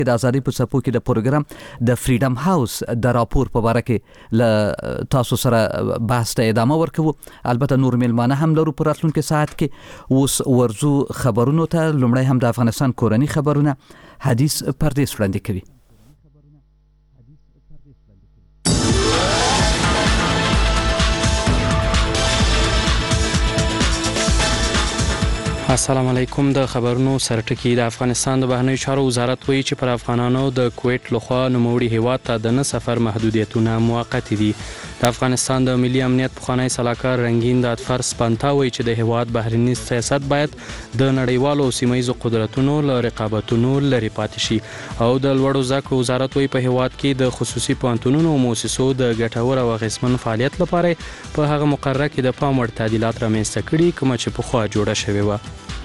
د ازادي په څپو کې د پروګرام د فریډم هاوس د راپور په اړه کې ل تاسو سره بحث ته ادامه ورکوو. البته نور میلمانه هم لرو په راتلونکي ساعت کې. اوس ورزو خبرونو ته. لومړی هم د افغانستان کورني خبرونه حدیث پردیس وړاندې کوي. السلام علیکم. د خبرونو سرټکی. د افغانستان د بهرنیو چارو وزارت وایي چې پر افغانانو د کویټ لخوا نوموړي هیواد ته د نه سفر محدودیتونه موقت دي. د افغانستان د ملي امنیت پخوانی سلاکار رنگین د اطفر سپانتا وایي چې د هیواد بهرنی سیاست باید د نړیوالو او سیمایي قدرتونو له رقابتونو لرې پاتې شي. او د لوړو زده کړو وزارت وایي په هیواد کې د خصوصي پوهنتونونو او مؤسسو د ګټور او اغیزمن فعالیت لپاره په هغه مقرره کې د پام وړ تعدیلات رامنځته کړي کوم چې پخوا جوړه شوې وه.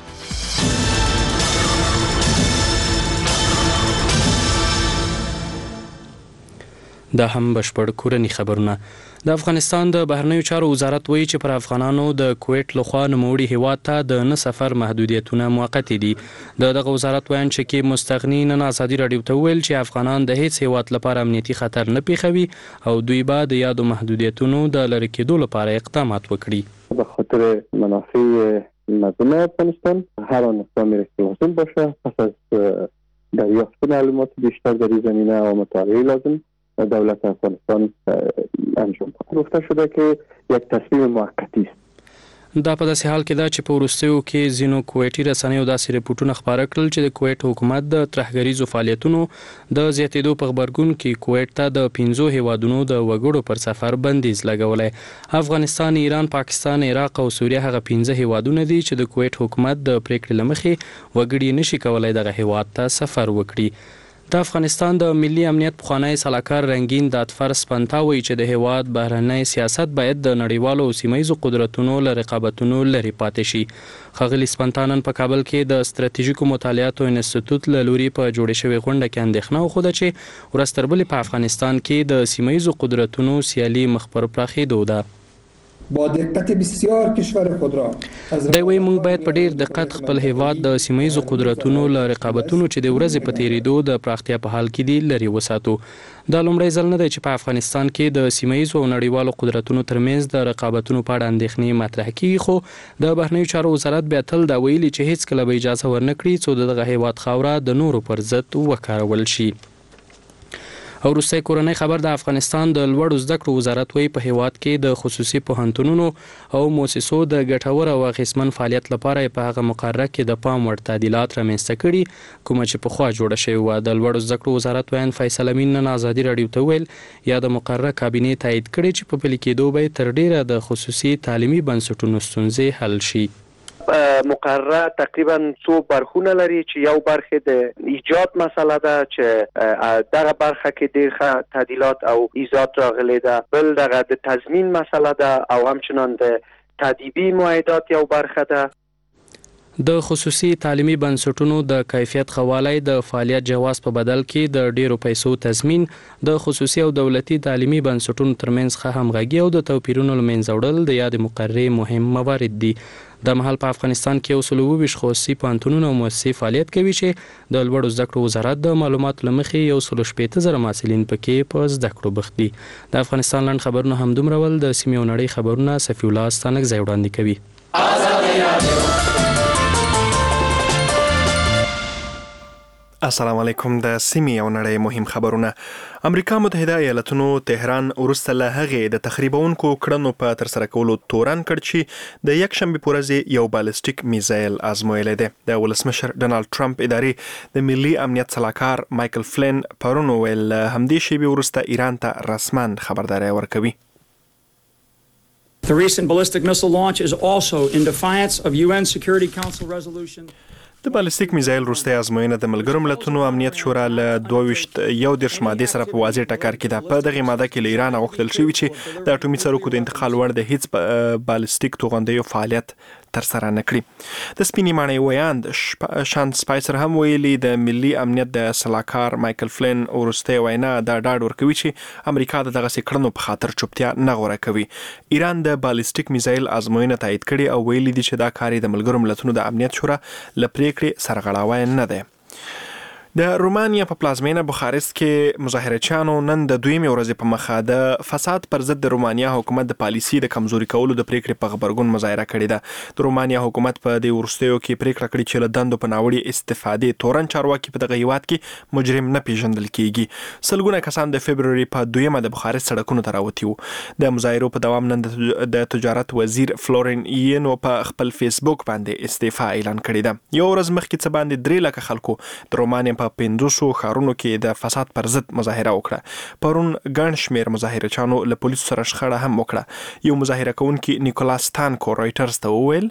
دا هم بشپړ کورني خبرونه. د افغانستان د بهرنیو چارو وزارت وایي چې پر افغانانو د کویټ لخوا نوموړي هیواد ته د نه سفر محدودیتونه موقت دي. دغه وزارت وایي چې مستغنی نن ازادي رادیو ته ویل چې افغانان د هیڅ هیواد لپاره امنیتي خطر نه پیښوي او دوی به د یادو محدودیتونو د لرې کېدو لپاره اقدامات وکړي. به خاطر منافع مردم افغانستان هر آن اقدامی را که حاصل باشه پس از دریافت معلومات بیشتر در این زمینه و مطالعه لازم دولت افغانستان انجام داد. گفته شده که یک تصمیم موقتی است. دا په داسې حال کې ده چې په وروستیو کې ځینو کویټي رسنیو داسې رپورټونه خپاره کړل چې د کویټ حکومت د ترهګریزو فعالیتونو د زیاتېدو په غبرګون کې کویټ ته د 15 هیوادونو د وګړو پر سفر بندیز لګولی. افغانستان، ایران، پاکستان، عراق او سوریه هغه 15 هیوادونه دي چې د کویټ حکومت د پریکړې له مخې وګړي نشي کولای دغه هیواد ته سفر وکړي. د افغانستان د ملي امنیت پخوانی سلاکار رنگین د اطفر سپانتا وایي چې د هیواد بهرنی سیاست باید د نړیوالو او سیمایي قدرتونو له رقابتونو لرې پاتې شي. ښاغلي سپانتا نن په کابل کې د ستراتیژیکو مطالعاتو انسټیټیوټ له لوري په جوړې شوې غونډه کې اندېښنه وښوده چې ورځ تر بلې په افغانستان کې د سیمایي قدرتونو سیالي مخ پر پراخېدو ده. با دقت بسیار کشور خود را دی وایي موږ باید په ډیر دقت خپل هیواد د سیمایي قدرتونو له رقابتونو چې د ورځې په تیریدو د پراختیا په حال کې دي لرې وساتو. دا لومړی ځل نه دی چې په افغانستان کې د سیمایي او نړیوالو قدرتونو ترمنځ د رقابتونو په اړه اندېښنې مطرح کیږي، خو د بهرنیو چارو وزارت بیا تل دا ویلي چې هیڅ کله به اجازه ورنکړي څو دغه هیواد خاوره د نورو پر ضد وکارول شي. او وروستی کورنۍ خبر د افغانستان د لوړو زده کړو وزارت وایي په هیواد کې د خصوصي پوهنتونونو او مؤسسو د ګټور او اغیزمن فعالیت لپاره په هغه مقرره کې د پام وړ تعدیلات رامنځته کړي کومه چې پخوا جوړه شوې وه. د لوړو زده کړو وزارت ویاند فیصل امین نن ازادي راډیو ته ویل یا د مقرره کابینې تایید کړي چې په پلي کېدو به تر ډیره د خصوصي تعلیمي بنسټونو ستونزې حل شي. مقرره تقریبا څو برخونه لري چې یو برخه د ایجاد مسله ده چې دغه برخه کې ډېر تعدیلات او ایجاد راغلي ده. بل دغه د تضمین مسله ده او همچنان د تادیبی معاهدات یو برخه ده. د خصوصي تعلیمي بنسټونو د کیفیت خوالی، د فعالیت جواز په بدل کې د ډیرو پیسو تضمین، د خصوصي او دولتي تعلیمي بنسټونو ترمنځ ښه همغږي او د توپیرونو له منځه وړل د یادې مقررې مهم موارد دي. د مهال په افغانستان کې 120 خصوصي پوهنتونونه او مؤسسې فعالیت کوي چې د لوړو زده کړو وزارت د معلوماتو له مخې 160,000 محصلین پکې په زده کړو بوخت دي. د افغانستان لنډ خبرونه همدومره ول. د سیمې او نړۍ خبرونه صفي الله ستانکزی وړاندې کوي. السلام علیکم. د سیمې او نړۍ مهم خبرونه. امریکا متحده ایالاتونو تهران وروسته له هغې د تخریبونکو کړنو په ترسره کولو تورن کړ چې د یکشنبې په ورځ یو بالستیک میزایل ازمویلی دی. د ولسمشر ډونالد ټرمپ ادارې د ملي امنیت سلاکار مایکل فلین پرون ویل همدې شیبې وروسته ایران ته رسما خبرداری ورکوي. The recent ballistic missile launch is also in defiance of UN Security Council resolution. د بالستیک میزایل وروستۍ ازموینه د ملګرو ملتونو امنیت شورا له 22 مادې سره په واضح ټکر کې ده. په دغه ماده کې له ایران غوښتل شوي چې د اټومي څرکو د انتقال وړ د هیڅ بالستیک توغندیو فعالیت ترسره نه کړي. د سپینې ماڼۍ ویاند شان سپایسر هم ویلي د ملي امنیت د سلاکار مایکل فلین وروستۍ وینا دا ډاډ ورکوي چې امریکا د دغسې کړنو په خاطر چوپتیا نه غوره کوي. ایران د بالستیک میزایل ازموینه تایید کړي او ویلي دي چې دا کار د ملګرو ملتونو د امنیت شورا له پریکړې سرغړاوی نه دی. د رومانیا په پلازمینه بخارست کې مظاهرچیانو نن د دویمې ورځې په مخه د فساد پر ضد د رومانیا حکومت د پالیسي د کمزوري کولو د پریکړې په غبرګون مظاهره کړې ده. د رومانیا حکومت په دې وروستیو کې پریکړه کړې چې له دندو په ناوړي استفادې تورن چارواکي په دغه هیواد کې مجرم نه پیژندل کیږي. سلګونه کسان د فبرवरी په دویمه د بخارست سړکونو ته راوتي وو. د مظاهرو په دوام نن د تجارت وزیر فلورین یینو په خپل فیسبوک باندې استعفا اعلان کړې ده. یو ورځ مخکې څه باندې 3 لک خلکو د رومانیا په 500 ښارونو کې د فساد پر ضد مظاهره وکړه. پرون ګڼ شمېر مظاهرچیانو له پولیسو سره شخړه هم وکړه. یو مظاهره کوونکی نیکولاس تانکو رایټرز ته وویل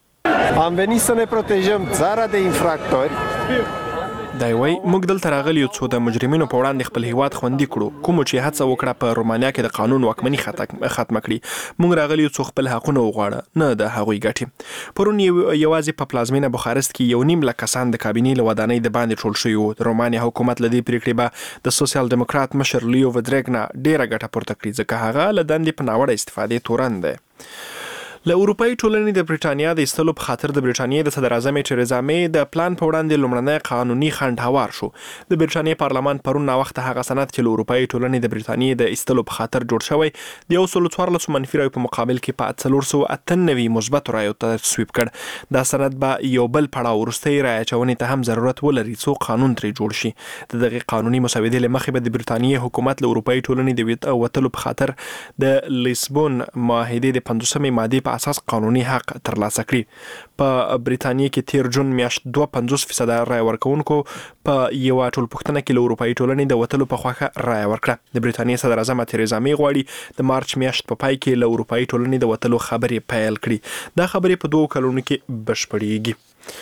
Am venit să ne protejăm țara de infractori. دا وایي موږ دلته راغلي یو څو د مجرمینو په وړاندې خپل هیواد خوندي کړو. کوم چې هڅه وکړه په رومانیا کې د قانون واکمني ختمه کړي. موږ راغلي یو څو خپل حقونه وغواړه، نه د هغوی ګټې. پرون یوازې په پلازمینه بخارست کې 1.5 لک کسان د کابینې له ودانۍ د باندې ټول شوي وو. د رومانیا حکومت له دې پریکړې به د سوسیال دیموکرات مشر لیو ودریګنا ډیره ګټه پورته کړي، ځکه هغه له دندې په ناوړه استفادې تورن دی. له اروپאי ټولنې د برېټانیا د ایستلو په خاطر د برېټانیا د صدر اعظم ټریزا مې د پلان په وړاندې لومړنی قانوني خنډ هوار شو. د برېټانیا پارلمان پرون ناوخته هغه سند چې له اروپאי ټولنې د برېټانیا د ایستلو په خاطر جوړ شوی د 114 منفي رایو په مقابل کې په 498 مثبت رایو تصویب کړ. دا سند به یو بل پړاو وروستۍ رایه اچونې ته هم ضرورت ولري څو قانون ترې جوړ شي. د دغه قانوني مسودې له مخې به د برېټانیا حکومت له اروپאי ټولنې د وتلو په خاطر د لیسبون معاهدې د 15مې مادې په اساس قانوني حق ترلاسه کړي. په برېټانیا کې تیر جون میاشت 52% رای ورکوونکو په یو ټولپوښتنه کې له اروپאי ټولنې د وتلو په خوښه رای ورکړه. د برېټانیا صدر اعظم تریزا مې غواړي د مارچ میاشت په پای کې له اروپאי ټولنې د وتلو خبرې پیل کړي. دا خبرې په 2 کلونو کې بشپړېږي.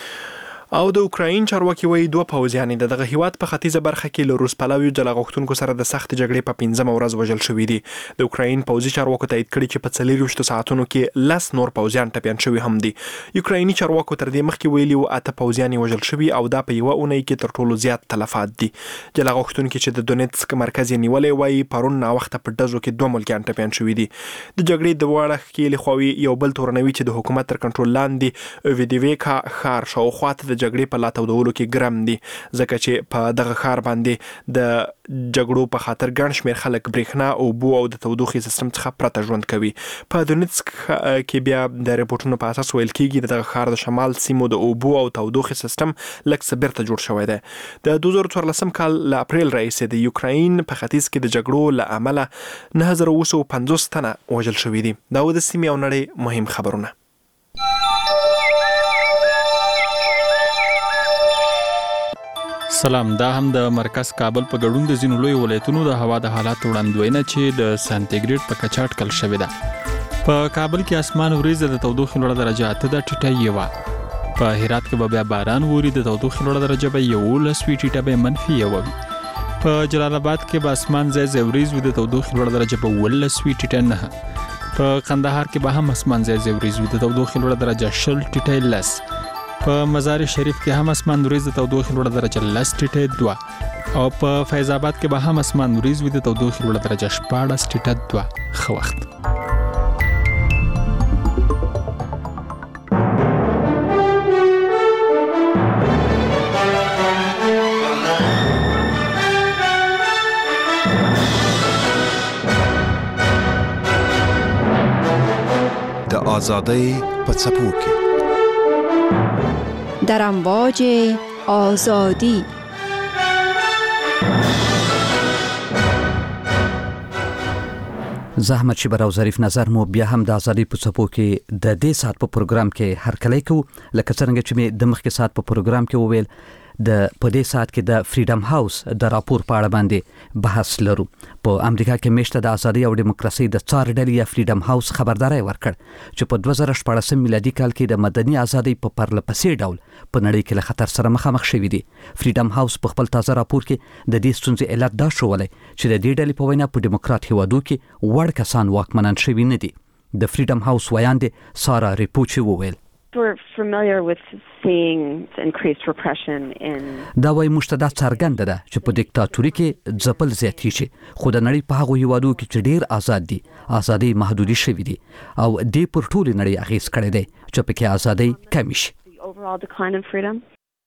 او د اوکراین چارواکي وایي 2 پوځیان د دغه هیواد په ختیځه برخه کې له روس پلویو جلاغښتونکو سره د سخت جګړې په 15مه ورځ وژل شوي دي. د اوکراین پوځي چارواکو تایید کړي چې په 24 ساعتونو کې 10 نور پوځیان ټپیان شوي هم دي. یوکرایني چارواکو تر دې مخکې ویلي وو 8 پوځیان وژل شوي او دا په یوه اونۍ کې تر ټولو زیات تلفات دي. جلاغښتونکو چې د دونیتسک مرکز یې نیولې وایي پرون ناوخته په ډزو کې 2 ملکیان ټپیان شوي دي. د جګړې د واړه ښکېلې خواوې یو بل تورنوي چې د حکومت تر کنټرول لاندې ویدیویکا ښار شاوخوا ته د جګړې په لا تودولو کې ګرم دي، ځکه چې په دغه ښار باندې د جګړو په خاطر ګڼ شمېر خلک برېښنا، اوبو او د تودوخې سیستم څخه پرته ژوند کوي. په دونیتسک کې بیا د ریپورټونو په اساس ویل کېږي دغه ښار د شمال سیمو د اوبو او تودوخې سیستم لږ څه بیرته جوړ شوی دی. د 2014 کال له اپریل راهیسې د یوکراین په ختیځ کې د جګړو له امله 9250 تنه وژل شوي دي. دا د سیمې او نړۍ مهم خبرونه. سلام، دا هم د مرکز کابل په ګډون د ځینو لوی ولایتونو د هوا د حالات وړاندوینه چې د سانتیګریډ په کچه اټکل شوې ده. په کابل کې اسمان وریځ د تودوخې لوړه درجه 8 د ټیټه یوه. په هرات کې به بیا باران ووري، د تودوخې لوړه درجه به 11 ټیټه به منفي یوه وي. په جلال آباد کې به اسمان ځای ځای وریځ وي، د تودوخې لوړه درجه به 11 ټیټه 9. په قندهار کې به هم اسمان ځای ځای وریځ وي، د تودوخې لوړه درجه 10 ټیټه 10. په مزار شریف کې هم اسمان وریځ، د تودوخې لوړه درجه 10 ټیټه 2. او په فیض آباد کې به هم اسمان وریځ وي، د تودوخې لوړه درجه 14 ټیټه 2. ښه وخت. د آزادۍ په څپو کې در امواج آزادی. زحمت شبر او ظریف نظر مو بیا هم د ازادي په څپو کې د دې سات په پروګرام کې هر کله کو لکه څنګه چې مې د مخکې سات په پروګرام کې وویل د په دې سات کې د فریډم هاوس د راپور په اړه باندې بحث لرو. په امریکا کې میشته د ازادي او دیموکراسي د څار ډلې یا فریډم هاوس خبرداري ورکړ چې په 2014 میلادي کال کې د مدني ازادي په پرلپسې ډول په نړۍ کې له خطر سره مخامخ شوې دي. فریډم هاوس په خپل تازه راپور کې د دې ستونزې علت دا شولې چې د دې ډلې په وینا په دیموکرات هیوادو کې وړ کسان واکمنان شوي نه دي. د فریډم هاوس ویاندې سارا ریپوچي وویل We're familiar with seeing increased repression in دا وایي مشتدا څرګنده ده چې په دیکتاتوري کې ځپل زیاتېږي، خو د نړۍ په هغو هیوادو کې چې ډېر آزاد دي ازادي محدودي شوې دي او دې پر ټولې نړۍ اغېز کړی دی چې پکې ازادي کمې شي.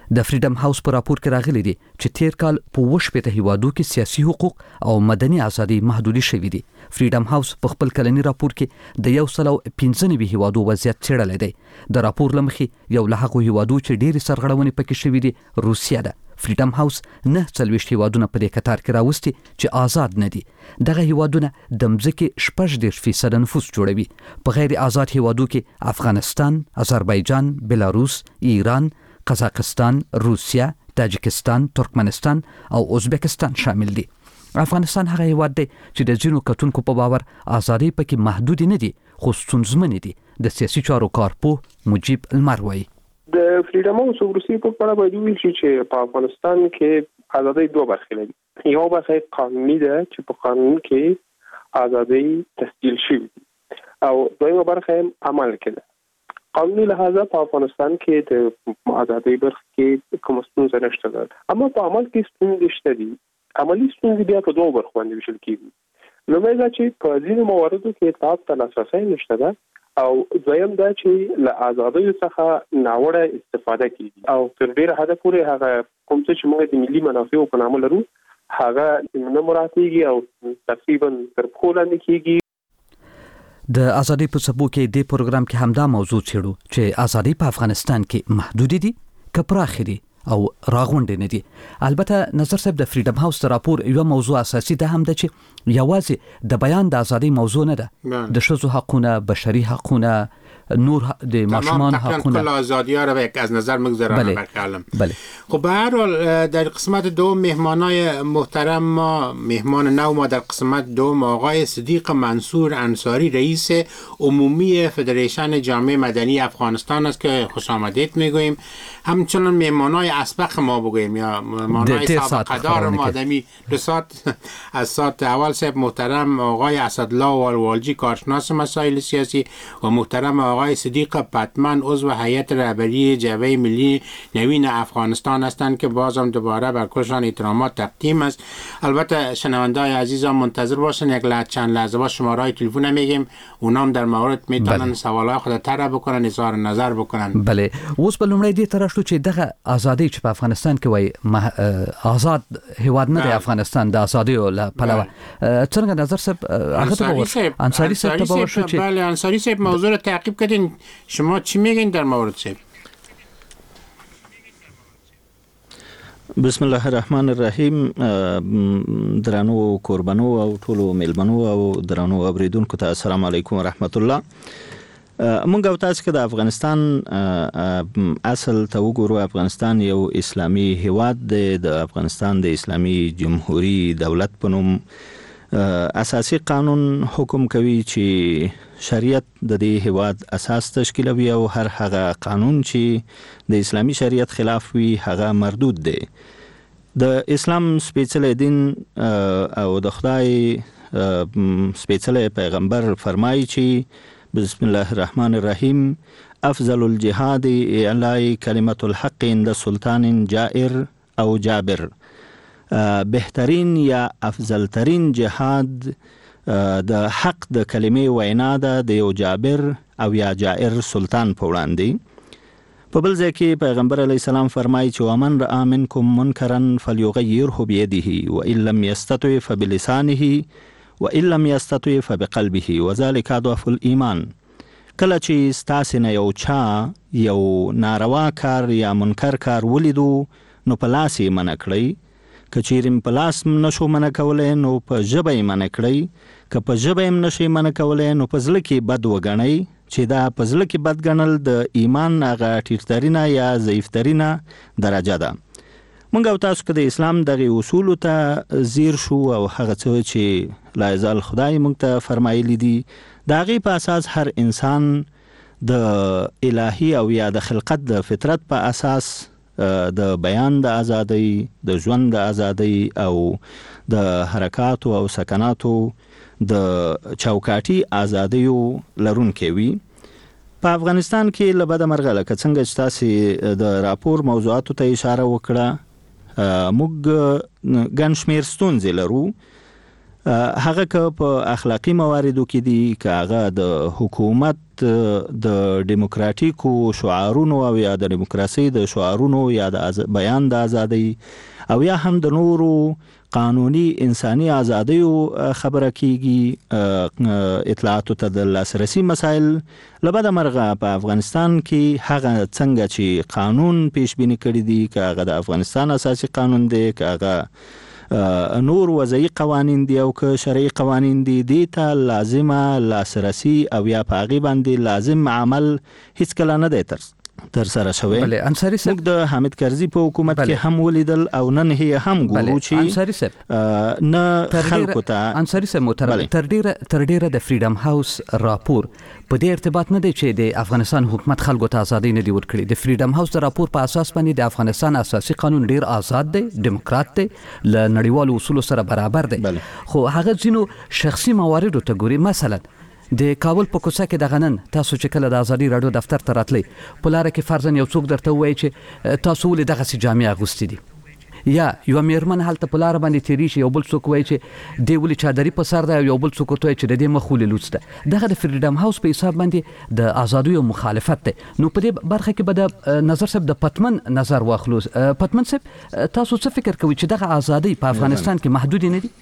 د فریډم هاوس په راپور کې راغلي دي چې تیر کال په 18 هیوادو کې سیاسي حقوق او مدني ازادي محدودي شوې دي. فریډم هاوس په خپل کلنی راپور کې د 195 هیوادو وضعیت څېړلی دی. د راپور لمخې یو له هغو هیوادو چې ډېری سرغړونې پکې شوې دي روسیه ده. فریډم هاوس 49 هیوادونه په دې کتار کې راوستي چې آزاد نه دي. دغه هیوادونه د مځکې 14% نفوس جوړوي. په غیر آزاد هیوادو کې افغانستان، آذربایجان، بلاروس، ایران، قزاقستان، روسیه، تاجکستان، ترکمنستان او ازبکستان شامل دي. افغانستان هغه هیواد دی چې د ځینو کتونکو په باور ازادي پکې محدود نه دي خو ستونزمن دي. د سیاسي چارو کارپوه مجيب المر وایي د فریډم هاوس روسي په اړه باید ویل شي چې په افغانستان کې ازادي دوه برخې لري. یو برخه قانوني ده چې په قانون کې ازادي تسجیل شوی او دویمه برخه عمل کې ده. قانوني لحاظه په افغانستان کې د ازادي برخه کې کوم ستونزه نشته ده، اما په عمل کې ستونزې شته دي. عملي ستونزې بیا په دوه برخو باندې ویشل کېږي. لومړی دا چې په ځینو مواردو کې اطاعت ته لاسرسی نشته ده او دویم دا چې له ازادیو څخه ناوړه استفاده کیږي او تر ډیره حده پورې هغه کوم څه چې موږ د ملي منافعو په نامه لرو هغه نه مراعاتېږي او تقریبا تر پښو لاندې کیږي. د ازادي په سبو کې د پروګرام کې همدا موضوع چېړو چې ازادي په افغانستان کې محدود دي که پراخ دي او راغونډ نه دي. البته نظر صاحب د فریډم هاوس د راپور یو موضوع اساسي ده هم ده چې یوازې د بیان د ازادي موضوع نه ده. د ښځو حقونه، بشري حقونه، نور د ماشومان حقونه، کل آزادی‌ها را از نظر مگذارم برکلم. خب به هر حال در قسمت دوم مهمانای محترم ما، مهمان نو ما در قسمت دوم آقای صدیق منصور انصاری رئیس عمومی فدریشن جامعه مدنی افغانستان است که خوش آمدید میگوییم. همچنان مهمانای اسبق ما بگوییم یا مهمانای سابقه دار ما دمی 2 ساعت از ساعت اول صاحب محترم آقای اسدالله والوالجی کارشناس مسائل سیاسی و محترم آقای صدیق پتمن عضو هیئت رهبری جبهه ملی نوین افغانستان هستند که بازم دوباره بر کلشان احترامات تقدیم است. البته شنونده‌های عزیزم منتظر باشن، یک چند لحظه با شماره‌های تلفن میگیم، اونام در مورد میتونن سوالات خود طرح بکنن، اظهار نظر بکنن. بله. اوس په لومړی دې تر شو چې دغه ازادي چې په افغانستان کې وای آزاد هیواد نه دی افغانستان د ازادي له پلوه څنګه نظر صاحب انصاری صاحب ته شو چې بله انصاری صاحب موضوع رو تعقیب کردین، شما چی میگین در مورد صاحب؟ بسم الله الرحمن الرحیم. درانو قربانو او ټولو ملمنو او درانو اوریدونکو ته السلام علیکم ورحمت الله. مونږ او تاسو کې د افغانستان اصل ته وګورو. افغانستان یو اسلامی هیواد دی. د افغانستان د اسلامی جمهوریت دولت په نوم اساسي قانون حکم کوي چې شریعت د دې هیواد اساس تشکیلوي او هر هغه قانون چې د اسلامی شریعت خلاف وي هغه مردود دی. د اسلام سپېڅلی دین او د خدای سپېڅلی پیغمبر فرمایي چې بسم الله الرحمن الرحیم افضل الجهاد اعلاء کلمت الحق عند سلطان جائر او جابر. بهترین یا افضل ترین جهاد د حق د کلمې وینا ده د یو جابر او یا جائر سلطان په وړاندې. په بل ځای کې پیغمبر علیه السلام فرمایي چې ومن رأى منکم منکرا فلیغیره بیده وان لم یستطع فبلسانه وان لم یستطع فبقلبه وذلك اضعف الايمان. کله چې ستاسو نه یو چا یو ناروا کار یا منکر کار ولیدو نو په لاس یې منع کړئ. که چیرې په لاس نشو منع کولی نو په ژبه یې منع کړئ. که په ژبه یې نشئ منع کولی نو په زړه کې بد وګڼئ چې دا په زړه کې بد ګڼل د ایمان هغه ټیټترینه یا ضعیفترینه درجه ده. مونږ او تاسو که د اسلام دغه اصولو ته ځیر شو او هغه څه چې لا یزال خدای مونږ ته فرمایلی دي د هغې په اساس هر انسان د الهي او یا د خلقت د فطرت په اساس د بیان د ازادۍ، د ژوند د ازادۍ او د حرکاتو او سکناتو د چوکاټي ازادیو لرونکی وي. په افغانستان کې له بده مرغه لکه څنګه چې تاسې د راپور موضوعاتو ته اشاره وکړه، موږ ګڼ شمېر ستونزې لرو. هغه که په اخلاقی مواردو کې دي که هغه د حکومت د دیموکراتیکو شعارونو او یا د دیموکراسي د شعارونو یا د بیان د ازادۍ او یا هم د نورو قانوني انساني ازادیو خبره کیږي، اطلاعاتو ته د لاسرسي مسایل لبد مرغه په افغانستان کې هغه څنګه چې قانون پیش بینی کړی دی که هغه د افغانستان اساسي قانون دی که هغه نور وضعي قوانین دی او که شرعي قوانین دی، دیتا لازمه لاسرسي او یا پاغي باندې لازم عمل هیڅ کله نه دی تر سره شوی. بله انصاری صاحب موږ د حامد کرزي په حکومت کې هم ولیدل او نن هي هم ګورو چې انصاری صاحب نه خلکو ته انصاری صاحب محترم تر ډیره د فریډم هاوس راپور په دې ارتباط نه دی چې د افغانستان حکومت خلکو ته ازادي نه دی ورکړي. د فریډم هاوس د راپور په اساس باندې د افغانستان اساسي قانون ډیر آزاد دی، دیموکرات دی، ل نړیوالو اصولو سره برابر دی. خو هغه ځینو شخصي مواردو ته ګوري. مثلا د کابل په کوڅه کې د غنن تاسو چې کله د ازادي رادیو دفتر ته راتلی په لار کې فرضاً یو څوک درته وایي چې تاسو ولې دغه سي جامې اغوستې دي، یا یو میرمن هلته په لار باندې تیری شي یو بل څوک وایي چې دی ولې چادري په سر ده، یو بل څوک ورته وایي چې د دې مخ ولې لوڅ ده. دغه د فریډم هاوس په حساب باندې د ازادیو مخالفت دی. نو په دې برخه کې به د نظر صاحب د پتمن نظر واخلو. پتمن صاحب تاسو څه فکر کوئ چې دغه ازادي په افغانستان کې محدود نه دي؟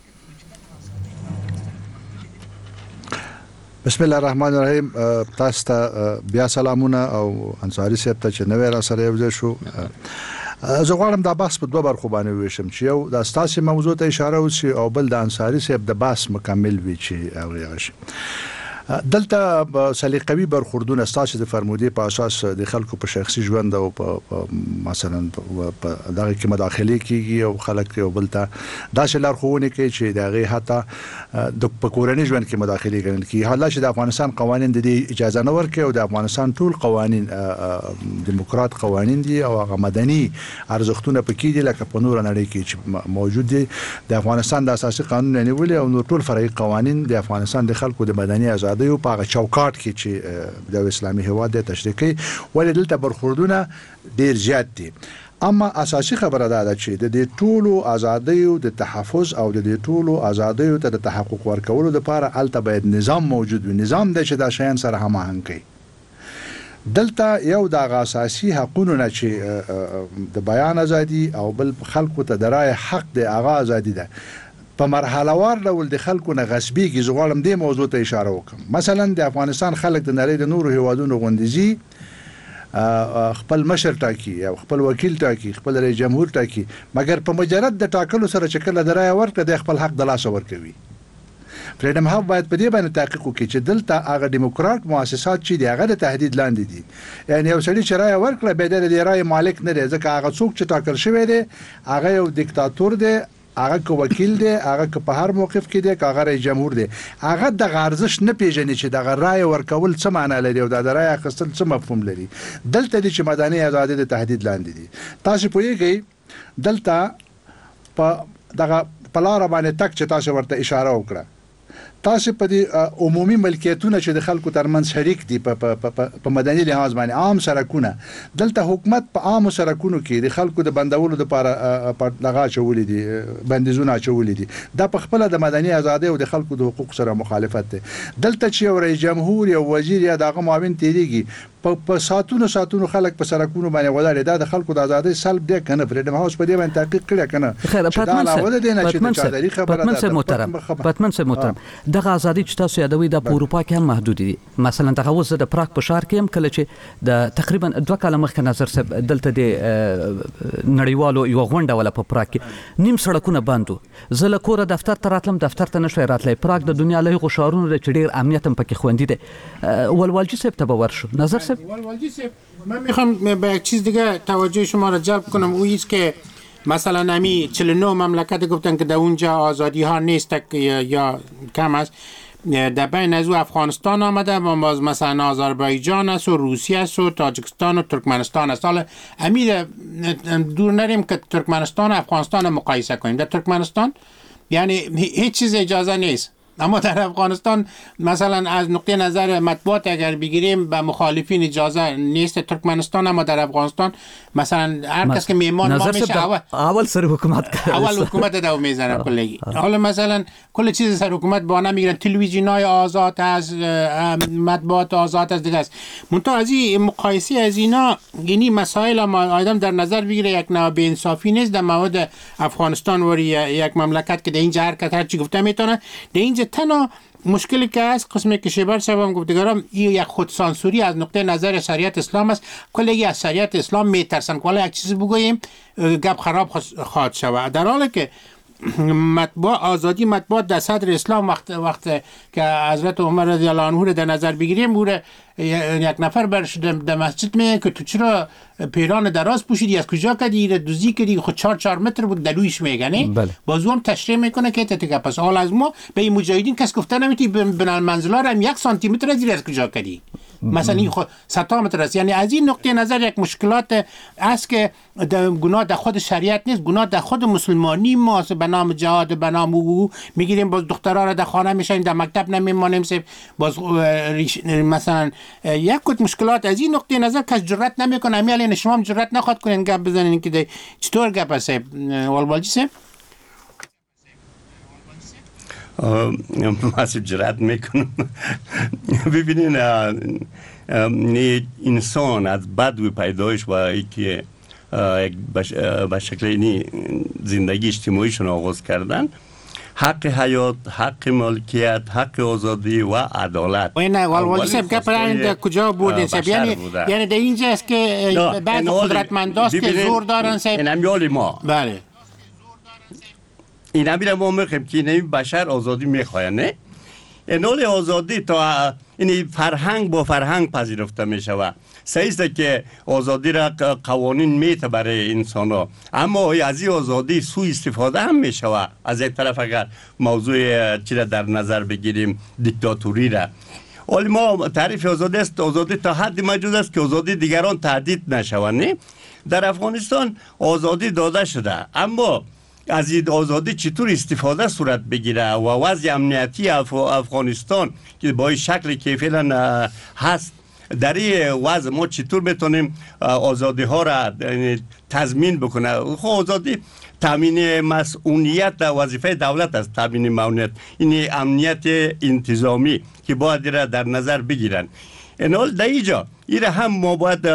بسم الله الرحمن الرحیم. تاسو ته بیا سلامونه او انصاری صاحب ته چې نوې را سره یو ځای شو. زه غواړم دا بحث په دوه برخو باندې وویشم چې یو د ستاسو موضوع ته اشاره وشي او بل د انصاری صاحب د بحث مکمل وي چې هغه شي. دلته سلیقوي برخوردونه ستاسو د فرمودي په اساس د خلکو په شخصي ژوند او په مثلا په دغه کې مداخله کیږي او خلک یو بل ته داسې لارښوونه کوي چې دغه حتی د کورنۍ ژوند کې مداخله کوي کی حالا چې د افغانستان قوانين د اجازه نه ورکوي او د افغانستان ټول قوانين دیموکرات قوانين دي او هغه مدني ارزښتونه پکې دي لکه په نور نړۍ کې چې موجود دي. د افغانستان د اساسي قانون نیولې او نور ټول فرعي قوانين د افغانستان د خلکو د مدني آزادۍ او په چوکاټ کې چې د اسلامي هیواد د تشریح کوي ولې دلته برخوردونه ډیر زیات دي. اما اساسي خبره ده چې د دې ټولو ازادیو د تحفظ او د دې ټولو ازادیو ته د تحقق ورکولو لپاره الته باید نظام موجود وي، نظام د چې دا شیان سره هماهنګ کوي. دلته یو د اساسي حقوقو نه چې د بیان ازادي او بل خلکو ته د رائے حق د اغا ازادي ده په مرحله وار ډول د خلکو نه غصبي کې زغړم دې موضوع ته اشاره وکم. مثلا د افغانستان خلک د نړۍ د نورو هیوادونو غوندزي خپل مشر ټاکي او خپل وکیل ټاکي، خپل رئیس جمهور ټاکي، مګر په مجرد د ټاکلو سره چې کله د رائے ورکړه د خپل حق د لاس ورکوي. فریډم هاوس باید په دې باندې تحقیق وکړي چې دلته هغه دیموکرات مؤسسات چې دی هغه د تهدید لاندې دي. یعنی یو سړي چې رائے ورکړه به د رائے مالک نه دی، ځکه هغه څوک چې ټاکل شوی دی هغه یو دیکتاتور دی، هغه کو وکیل دی، هغه په هر موقف کې دی، هغه رئیس جمهور دی، هغه د ارزښت نه پیژني چې د رائے ورکول څه معنی لري او د رائے اخیستل څه مفهوم لري. دلته د چې مدني ازادي د تهدید لاندې دي. تاسو پوهیږئ دلته په دغه پلار باندې تک چې تاسو ورته اشاره وکړه، تاسو په دې عمومي ملکیتونه چې د خلکو ترمنځ شریک دي په مدني لحاظ باندې عام سرکونه، دلته حکومت په عام سرکونو کې د خلکو د بندولو لپاره دغه چولې دي، بندیزونه چولې دي. دا په خپل د مدني ازادي او د خلکو د حقوق سره مخالفت ده. دلته چې یو رئیس جمهور یا وزیر یا دغه معاون تیریږي په ساتونو خلک په سرکونو باندې ولاړ دي، د خلکو د ازادي سلب دي کنه. فریډم هاوس په دې باندې تحقیق کړی کنه. پتمن صاحب محترم دغه ازادي چې تاسو یادوي د اروپا کې هم محدود دي. مثلا دغه وز د پراګ په ښار کې هم کله چې د تقریبا 2 کال مخکې نظر صاحب دلته د نړیوالو یو غونډه ولا په پراګ کې نیم سړکونه بندو، زله کور دفتر ته راتلم دفتر ته نشوي راتلای. پراګ د دنیا له غشارونو د چډیر امنیت هم پکې خوندې دي. ولوالجی صاحب ته ورشو نظر صاحب. ولوالجی صاحب من میخوام به یک چیز دیگه توجه شما را جلب کنم، او است که مثلا نمی 49 مملکت گفتن که در اونجا آزادی ها نیست یا کم است. در بین از افغانستان آمده و مثلا آذربایجان است و روسیه است و تاجیکستان و ترکمنستان است. حالا امیر دور نریم که ترکمنستان و افغانستان مقایسه کنیم. در ترکمنستان یعنی هیچ چیز اجازه نیست، اما در افغانستان مثلا از نقطه نظر مطبوعات اگر بگیریم به مخالفین اجازه نیست. ترکمنستان اما در افغانستان مثلا هر کس که میهمان ما میشه اول سر حکومت اول حکومت دو میزنه کلگی. حالا مثلا کل چیز سر حکومت بانه میگیرن، تلویزیونای آزاد از مطبوعات آزاد از دیگه است. منتها از این مقایسه از اینا یعنی مسائل ما آدم در نظر بگیره یک نوع بی انصافی نیست در مورد افغانستان و یک مملکت که در اینجا هر کس هر چی گفته میتونه. در اینجا تنها مشکلی که است قسمی که شیبر صاحب هم گفتگارم این یک خودسانسوری از نقطه نظر شریعت اسلام است. کلی از شریعت اسلام میترسن که والا یک چیزی بگوییم گپ خراب خواهد شود، در حالی که آزادی مطبوعات در صدر اسلام وقت که حضرت عمر رضی الله عنه در نظر بگیریم او یک نفر برش در مسجد میگه که تو چرا پیران دراز پوشیدی، از کجا کردی، دوزی کردی، خود 4 متر بود دلویش میگه نه. بله. بازو هم تشریح میکنه که تتیکه پس حال از ما به این مجاهدین کس گفته نمیتی بنال منزلا رو هم 1 سانتی متر زیر از کجا کردی، مثلا این خود 100 متر است. یعنی از این نقطه نظر یک مشکلات است که گناه در خود شریعت نیست، گناه در خود مسلمانی ماست. به نام جهاد به نام او میگیریم باز دخترها را در خانه میشن در مکتب نمیمانیم باز مثلا یک کت مشکلات از این نقطه نظر کس جرأت نمیکنه. امیال شما هم جرأت نخواد کنین گپ بزنین که چطور گپ است والوالجی صاحب؟ مناسب جرأت میکنم. ببینین انسان از بدو پیدایش و اینکه به شکل زندگی اجتماعیشون آغاز کردن، حق حیات، حق ملکیت، حق آزادی و عدالت. نه والوالجی صاحب گپ را کجا بودین صاحب؟ یعنی در اینجا است که بعض قدرتمنداست که زور دارن صاحب. این امیال ما. بله. این امیال ما میخوایم که این بشر آزادی میخواین نه؟ این آزادی تا این فرهنگ با فرهنگ پذیرفته میشود. صحیح است که آزادی را قوانین میته برای انسان ها، اما از این آزادی سوء استفاده هم میشود. از یک طرف اگر موضوع چی را در نظر بگیریم دیکتاتوری را، ولی ما تعریف آزادی است، آزادی تا حد موجود است که آزادی دیگران تهدید نشوند. در افغانستان آزادی داده شده، اما از این آزادی چطور استفاده صورت بگیره و وضع امنیتی افغانستان که با این شکلی که فعلا هست، در این وضع ما چطور میتونیم آزادی ها را تضمین بکنه؟ خب آزادی تامین مسئولیت وظیفه دولت است، تامین مسئولیت این امنیت انتظامی که باید را در نظر بگیرن. این حال در اینجا این هم ما باید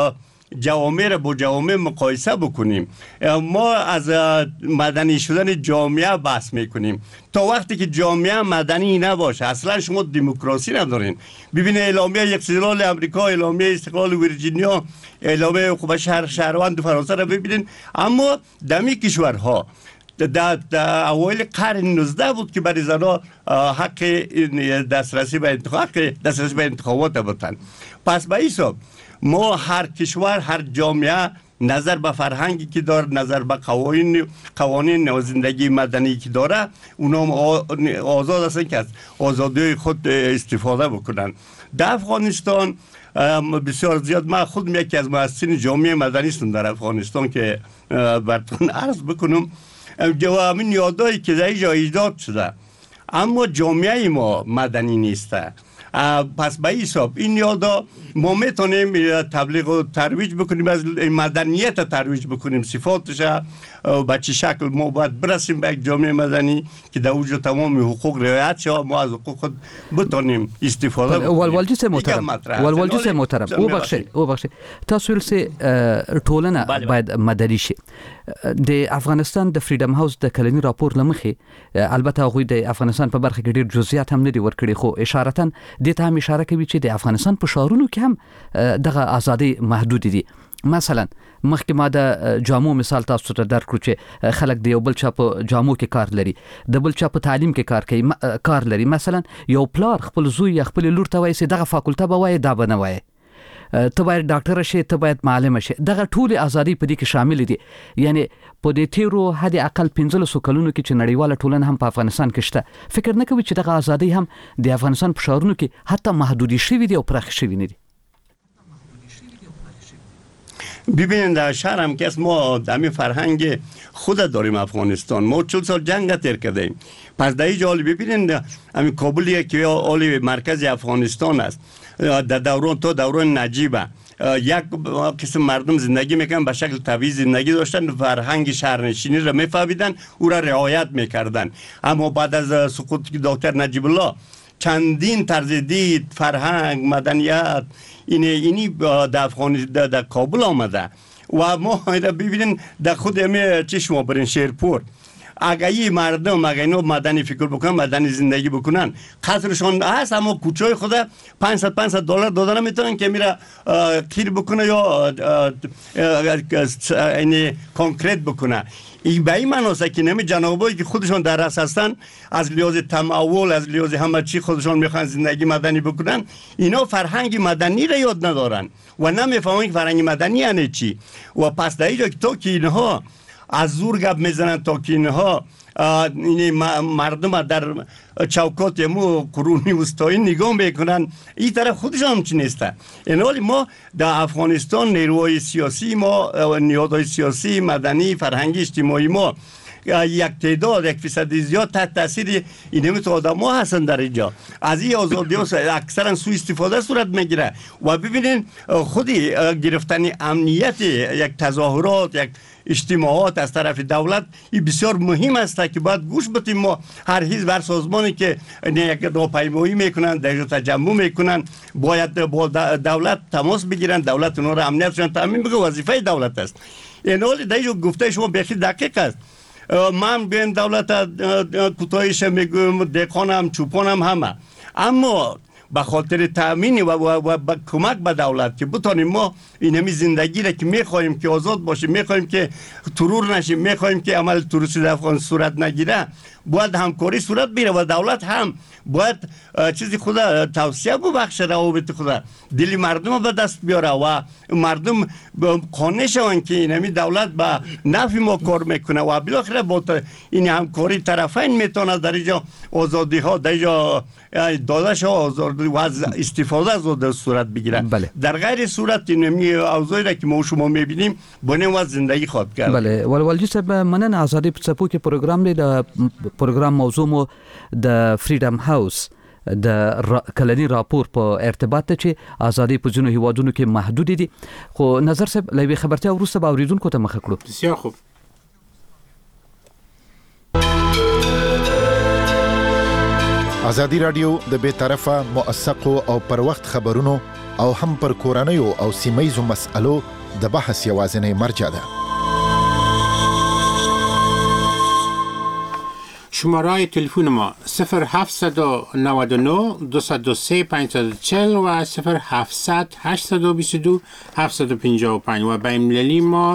جوامع را با جوامع مقایسه بکنیم. ما از مدنی شدن جامعه بحث میکنیم. تا وقتی که جامعه مدنی نباشه اصلا شما دموکراسی ندارین. ببینید اعلامیه استقلال امریکا، اعلامیه استقلال ویرجینیا، اعلامیه خوب شهروند فرانسه را ببینید، اما دمی کشورها در اوایل قرن 19 بود که برای زنها حق دسترسی به انتخابات بودن. پس به حساب ما هر کشور، هر جامعه نظر به فرهنگی که داره، نظر به قوانین زندگی مدنی که داره، اونا آزاد هستن که از آزادی خود استفاده بکنن. در افغانستان بسیار زیاد، من خودم یکی از مؤسسین جامعه مدنی هستم در افغانستان که براتون عرض بکنم همین یادایی که در اینجا ایجاد شده، اما جامعه ما مدنی نیسته. پس به حساب این یادا ما میتونیم تبلیغ و ترویج بکنیم، از مدنیت ترویج بکنیم، صفاتش به چه شکل ما باید برسیم به یک جامعه مدنی که در اوج تمام حقوق رعایت شه، ما از حقوق خود بتونیم استفاده بکنیم. والوالجی سے محترم او بخشه تاسو ولسه ټولنه باید مدني شي. د افغانستان د فریډم هاوس د کلنی راپور لمخې البته غوی د افغانستان په برخه کې ډیر جزئیات هم نه دي ورکړي، خو اشارتاً د ته هم اشاره کوي چې د افغانستان په شهرونو کې هم دغه ازادي محدود دي. مثلا مخکې ما د جامو مثال تاسو ته درکړو چې خلک د یو بل چا په جامو کې کار لري، د بل چا په تعلیم کې کار لري. مثلا یو پلار خپل زوی یا خپل لور ته وایي چې دغه فاکولټه به وایي، دا به نه وایي، ته باید ډاکټر شې، ته باید معلم شې. دغه ټول ازادي په دې کې شامل دي. یعنی په دې تیرو حد اقل 15 کلونو کې چې نړیواله ټولنه هم په افغانستان کې شته، فکر نه کوي چې دغه ازادي هم د افغانستان په شهرونو کې حتی محدودي شوې دي او پراخ شوې نه دي. ببینید در شهر هم که ما همین فرهنگ خود داریم افغانستان. ما 40 سال جنگ تیر کردیم. پس در اینجا ببینید همین کابل که عالی مرکز افغانستان است، در دوران نجیبه یک قسم مردم زندگی میکنن به شکل طبیعی زندگی داشتن، فرهنگ شهرنشینی را میفهمیدن، او را رعایت میکردن. اما بعد از سقوط دکتر نجیب الله چندین طرز دید، فرهنگ، مدنیت اینی در کابل آمده و ما ببینین در خود همه چشم برین شیرپور اگه این مردم اگه اینو مدنی فکر بکنن، مدنی زندگی بکنن، قصرشان هست اما کوچه خود $500 دادن میتونن که میره تیر بکنه یا این کانکریت بکنه. این به این معناست که نمی جنابایی که خودشان در رأس هستن از لحاظ تمول، از لحاظ همه چی خودشان میخوان زندگی مدنی بکنن، اینا فرهنگ مدنی را یاد ندارن و نمیفهمن که فرهنگ مدنی یعنی چی. و پس در اینجا تا که اینها از زور گپ میزنن، تا که اینها مردم در چوکات مو قرونی وسطایی نگاه میکنن، این طرف خودشان هم چی نیسته. این حالی ما در افغانستان نیروهای سیاسی ما، نهادهای سیاسی، مدنی، فرهنگی، اجتماعی ما یک تعداد 1% زیاد تحت تاثیر این مت آدم ها هستن در اینجا. از این آزادی ها اکثرا سوء استفاده صورت میگیره و ببینین خودی گرفتن امنیت یک تظاهرات، یک اجتماعات از طرف دولت این بسیار مهم است که باید گوش بدیم. ما هر حزب هر سازمانی که یک راهپیمایی میکنن، در تجمع میکنن، باید با دولت تماس بگیرن، دولت اونها را امنیتشون تامین بکنه، وظیفه دولت است. این حال در اینجا گفته شما بخیر دقیق است. من به این دولت کوتاهیش میگم، دهقانم، چوپانم همه، اما به خاطر تامین و کمک به دولت که بتانیم ما این همی زندگی را که میخواهیم که آزاد باشیم، میخواهیم که ترور نشیم، میخواهیم که عمل تروریستی در افغانستان صورت نگیره، باید همکاری صورت بگیره و دولت هم باید چیزی خدا توصیه ببخشه، روابط خدا دل مردم به دست بیاره و مردم قانع شوند که این همی دولت به نفع ما کار میکنه و بالاخره با این همکاری طرفین میتونه در اینجا آزادی ها در اینجا دادش ها آزادی و استفاده از صورت بگیره. بله. در غیر صورت این همی اوضاعی را که ما شما میبینیم بنه و زندگی خواهد کرد. بله ولولجی صاحب مننه. آزادی پڅپو کې پروګرام دی، د پروګرام موضوع مو د فریډم هاوس د کلنی راپور په ارتباط ته چې ازادي په ځینو هیوادونو کې محدود دي، خو نظر صاحب لوي خبرتیا وروسته به اوریدونکو ته مخه کړو. بسیار خوب. ازادي رادیو د بې طرفه موثقو او پر وخت خبرونو او هم پر کورنیو او سیمایزو مسألو د بحث یوازینی مرجع ده. شماره تلفن ما 0799 203 540 و 0700 822 755 و بین‌المللی ما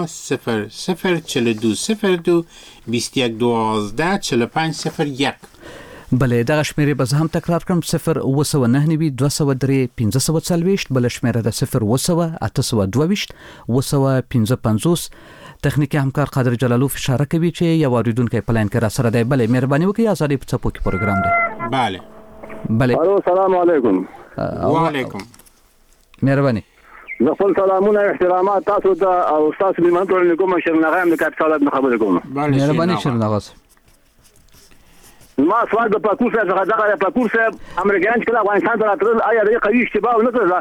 004202 2112 4501. بله دغه شمیرې به هم تکرار کړم 0992 203 1540 بل شمیره ده 0 822 255. تخنیکی همکار قادر جلالوف اشاره کوي چې یو اوریدونکو پلان کې را سره دی. بله مهرباني وکړئ، ازادي پڅپو کې پروګرام دی. بله الو السلام علیکم. وعلیکم مهرباني. خپل سلامونه احترامات تاسو ته او تاسو به منځ کوم شرنغه هم د کاپټالات خبرې کوم. مهرباني شرنغه. ما سوال د پاکوس څخه دغه پاکوس امریکایان چې افغانستان ته راتلل آیا د قوي اشتباه نه کړل؟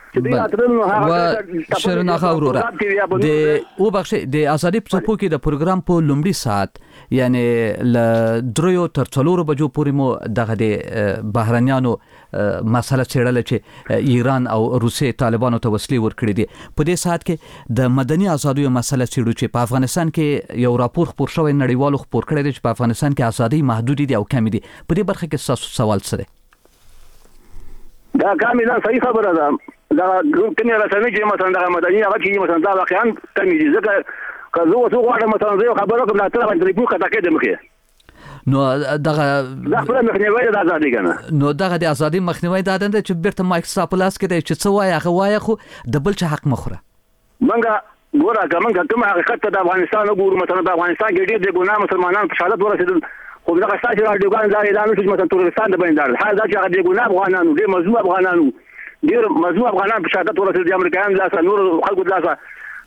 و شرناخه وروره د او بخش د ازادي پڅپو کې د پروګرام په لومړي ساعت یعنی ل 3 تر 4 بجو پورې مو دغه د بهرنیانو مسله چیرل چې ایران او روسیې طالبانو ته وسلې ورکړي دي. په دې ساعت کې د مدني ازادیو مسله چیرو چې په افغانستان کې یو راپور خپور شوی نړیوالو خپور کړی دی چې په افغانستان کې ازادي محدود دي او کم دي. په دې برخه کې تاسو سوال څه دی؟ دا کمی دا صحیح خبره ده. دا کني رسنۍ چې مثلا د مدني هغه چې مثلا دا واقعا کمی دي، ځکه که زه وڅو غواړم مثلا زه خبره کوم لا تر باندې ریپورت کته کېدم کې نو دغه خپل مخنیوي د ازادي کنه نو دغه د ازادي مخنیوي دا ده چې بیرته مایک ساپلاس کې چې څه وایي هغه وایي، خو د بل چا حق مخوره. منګه ګوره کوم حقیقت د افغانستان وګورو، مثلا د افغانستان کې ډېر د ګناه مسلمانان په شهادت ورسېدل، خو دغه ساتي راډیوګان دا اعلان وکړي چې مثلا ترکستان د باندې حال دا چې هغه د ګناه افغانانو ډېر مزو افغانان په شهادت ورسېدل، د امریکایانو لاسه نور خلکو لاسه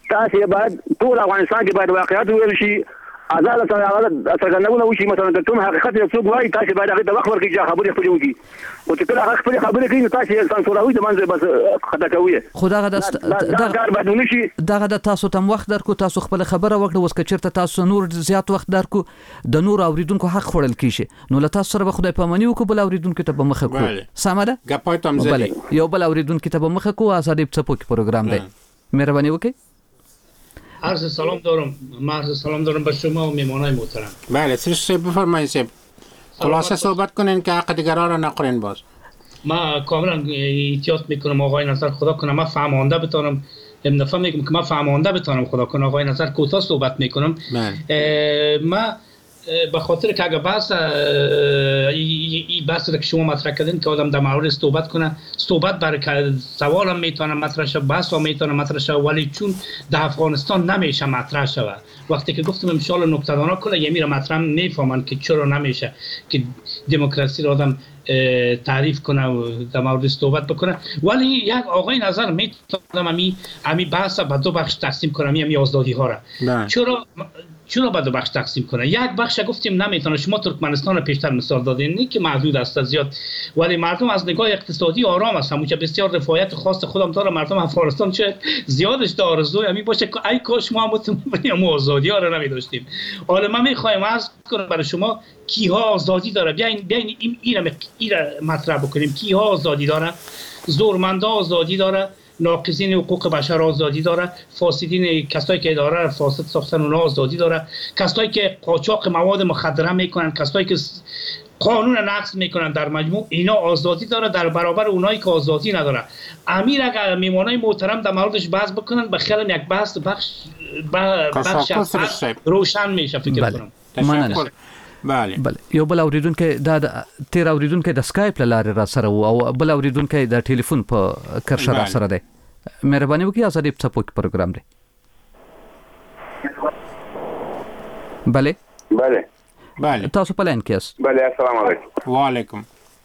تاسو باید ټول افغانستان کې باید واقعیت ویل شي آزاد څرګندونه وشي مثلا د کوم حقیقت یو څوک وایي تاسو باید هغه د وخت ورکړي چې خبرې خپلې وکړي او چې کله هغه خپلې خبرې کوي تاسو یې سانسوروي د منځ بس خطا کوي خدای دا کار باید ونشي دغه د تاسو تم وخت درکو تاسو خپل خبره وکړه اوس کچرته تاسو نور زیات وخت درکو د نور اوریدونکو حق خورل کیږي نو له تاسو سره به خدای پامنی وکړو بل اوریدونکو ته به مخه کو سمه ده ګپای تم زدي یو بل اوریدونکو ته به مخه کو آزادی څپو کې پروګرام دی مهرباني وکړئ عرض سلام دارم به شما و میمانای محترم. بله سرش بفرمایید سب خلاصه صحبت کنین که حق دیگران را نخورین باز. ما کاملا احتیاط میکنم آقای نظر خدا کنه من فهمانده بتونم نفهم میگم که من فهمانده بتونم خدا کنه آقای نظر کوتاه صحبت میکنم. ما به خاطر که اگه بحث این بحث رو که شما مطرح کردین که آدم در مورد صحبت برای سوالم میتونه مطرح شه بحث هم میتونه مطرح شه ولی چون در افغانستان نمیشه مطرح شه وقتی که گفتم امشال نکته دانا کنه یه میره مطرح نمیفهمن که چرا نمیشه که دموکراسی رو آدم تعریف کنه و در مورد صحبت بکنه ولی یک آقای نظر میتونم امی بحث به دو بخش تقسیم کنم امی آزادی ها را چرا به دو بخش تقسیم کنه یک بخش گفتیم نمیتونه شما ترکمنستان پیشتر مثال دادین نه که محدود است زیاد ولی مردم از نگاه اقتصادی آرام هستن و بسیار رفاهیت خاص خودم داره مردم افغانستان چه زیادش داره آرزوی همین باشه که ای کاش ما هم آزادی ها رو نمیداشتیم حالا من میخوایم عرض کنم برای شما کیها آزادی داره بیاین این مطرح بکنیم کیها آزادی داره زورمندا آزادی داره ناقضین حقوق بشر آزادی داره فاسدین کسایی که اداره فاسد ساختن اونها آزادی داره کسایی که قاچاق مواد مخدره میکنن کسایی که قانون نقض میکنن در مجموع اینا آزادی داره در برابر اونایی که آزادی نداره امیر اگر میمانای محترم در موردش بحث بکنن به خیال یک بحث روشن میشه فکر کنم بله یو بل اوریدونکو د تیر اوریدونکو د اسکایپ لاره را سره او بل اوریدونکو د ټلیفون په کرشه را سره دی مهرباني وکړئ آزادی څپو پروګرام دی بله تاسو په لاین کې یاست بله السلام علیکم و علیکم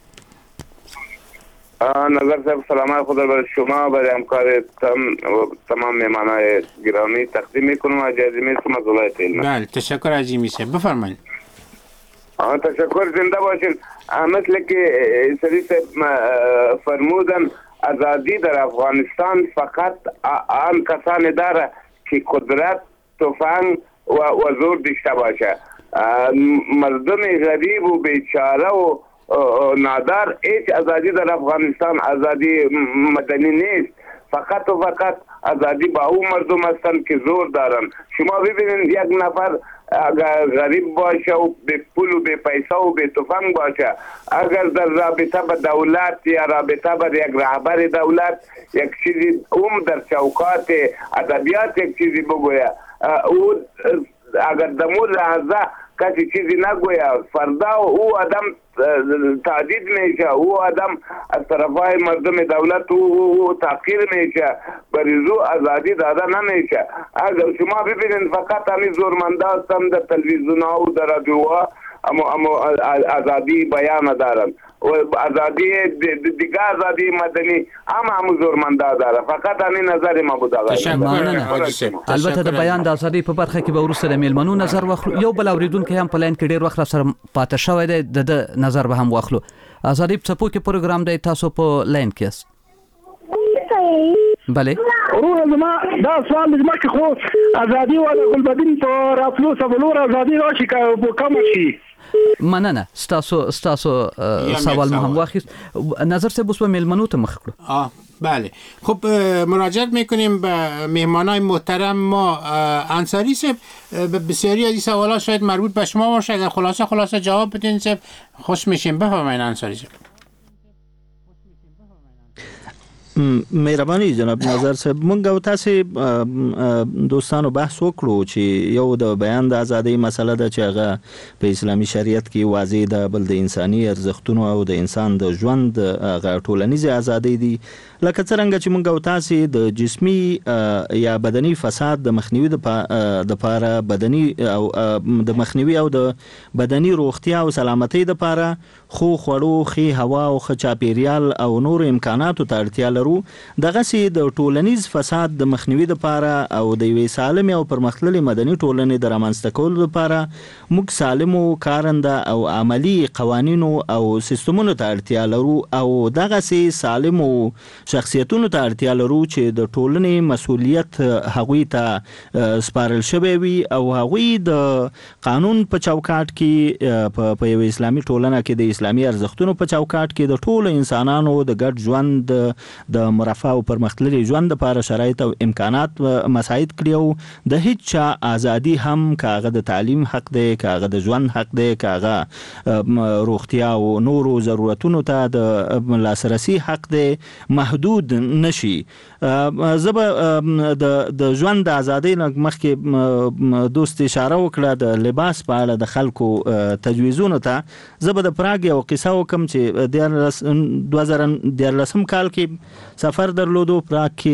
نظر صاحب سلامت خدا بر شما برای همکار تمام مهمانان گرامی تقدیم میکنم اجازه میدید از ولایت علم بله تشکر عظیمی صاحب بفرمایید تشکر زنده باشین مثل که سری صاحب فرمودن آزادی در افغانستان فقط آن کسانی داره که قدرت تفنگ و زور داشته باشه مردم غریب و بیچاره و نادار هیچ آزادی در افغانستان آزادی مدنی نیست فقط و فقط آزادی با اون مردم هستن که زور دارن شما ببینید یک نفر اگر غریب باشه و به پول و به پیسه و به تفنگ باشه اگر در رابطه با دولت یا رابطه با یک رهبر دولت یک چیزی در چوکات ادبیات یک چیزی بگویه او اگر دمو لحظه کسی چیزی نگویه فردا او آدم تهدید میشه او آدم از طرفای مردم دولت او تحقیر میشه بریزو آزادی داده نمیشه اگر شما ببینید فقط همین زورمنده هستن در تلویزیون ها و در رادیوها اما آزادی بیان دارن و آزادی دیگه آزادی مدنی هم زورمنده داره فقط همین نظر ما بود البته د بیان د آزادی په برخه کې به ورسره د میلمنو نظر واخلو یو بل اوریدونکو هم په لاین کې ډیر وخت سره پاتې شوی دی د نظر به هم واخلو آزادی څپو کې پروګرام دی تاسو په لاین کې یاست بله ورونه دا سوال د مکه خو آزادی ولا ګلبدین په راتلو سبلور آزادی راشي که کم شي مننه ستاسو سوال مهم واخیست نظر سه بوس به میلمنو ته مخ کړو بله خب مراجعت میکنیم به مهمانای محترم ما انصاری صاحب بسیاری از این سوالات شاید مربوط به شما باشه اگر خلاصه جواب بدین صاحب خوش میشیم بفرمایید انصاری صاحب مهرباني جناب نظر صاحب مونږ او تاسو دوستانو بحث وکړو چې یو د بیان د ازادۍ مسله ده چې هغه په اسلامي شریعت کې واضح ده بل د انساني ارزښتونو او د انسان د ژوند هغه ټولنیزه ازادۍ دي لکه څنګه چې مونږ او تاسو د جسمي یا بدني فساد د مخنیوي د لپاره بدني او د مخنیوي او د بدني روغتیا او سلامتۍ د لپاره خو خړو خي هوا او خچاپیریال او نور امکاناتو ته اړتیا لرو لرو دغه سي د ټولنیز فساد د مخنیوي لپاره او د یوې سالمې او پرمختللې مدني ټولنې د رامنځته کولو لپاره موږ سالمو کارنده او عملی قوانینو او سیستمونو ته اړتیا لرو او دغه سي سالمو شخصیتونو ته اړتیا لرو چې د ټولنې مسؤلیت هغوی ته سپارل شوی وي او هغوی د قانون په چوکاټ کې په یو اسلامي ټولنه کې د اسلامي ارزښتونو په چوکاټ کې د ټولو انسانانو د ګډ ژوند د مرفه او پرمختللي ژوند لپاره شرایط او امکانات مساعد کړي او د هیڅ چا ازادي هم کاغه د تعلیم حق دی کاغه د ژوند حق دی کاغه روغتیا او نورو ضرورتونو ته د لاسرسي حق دی محدود نشي. زب د ژوند د ازادۍ مخکې دوست اشاره وکړه د لباس په اړه د خلکو تجویزونو ته. زب د پراګ یو قصه وکم چې 2013 کال کې سفر درلودو پراګ کې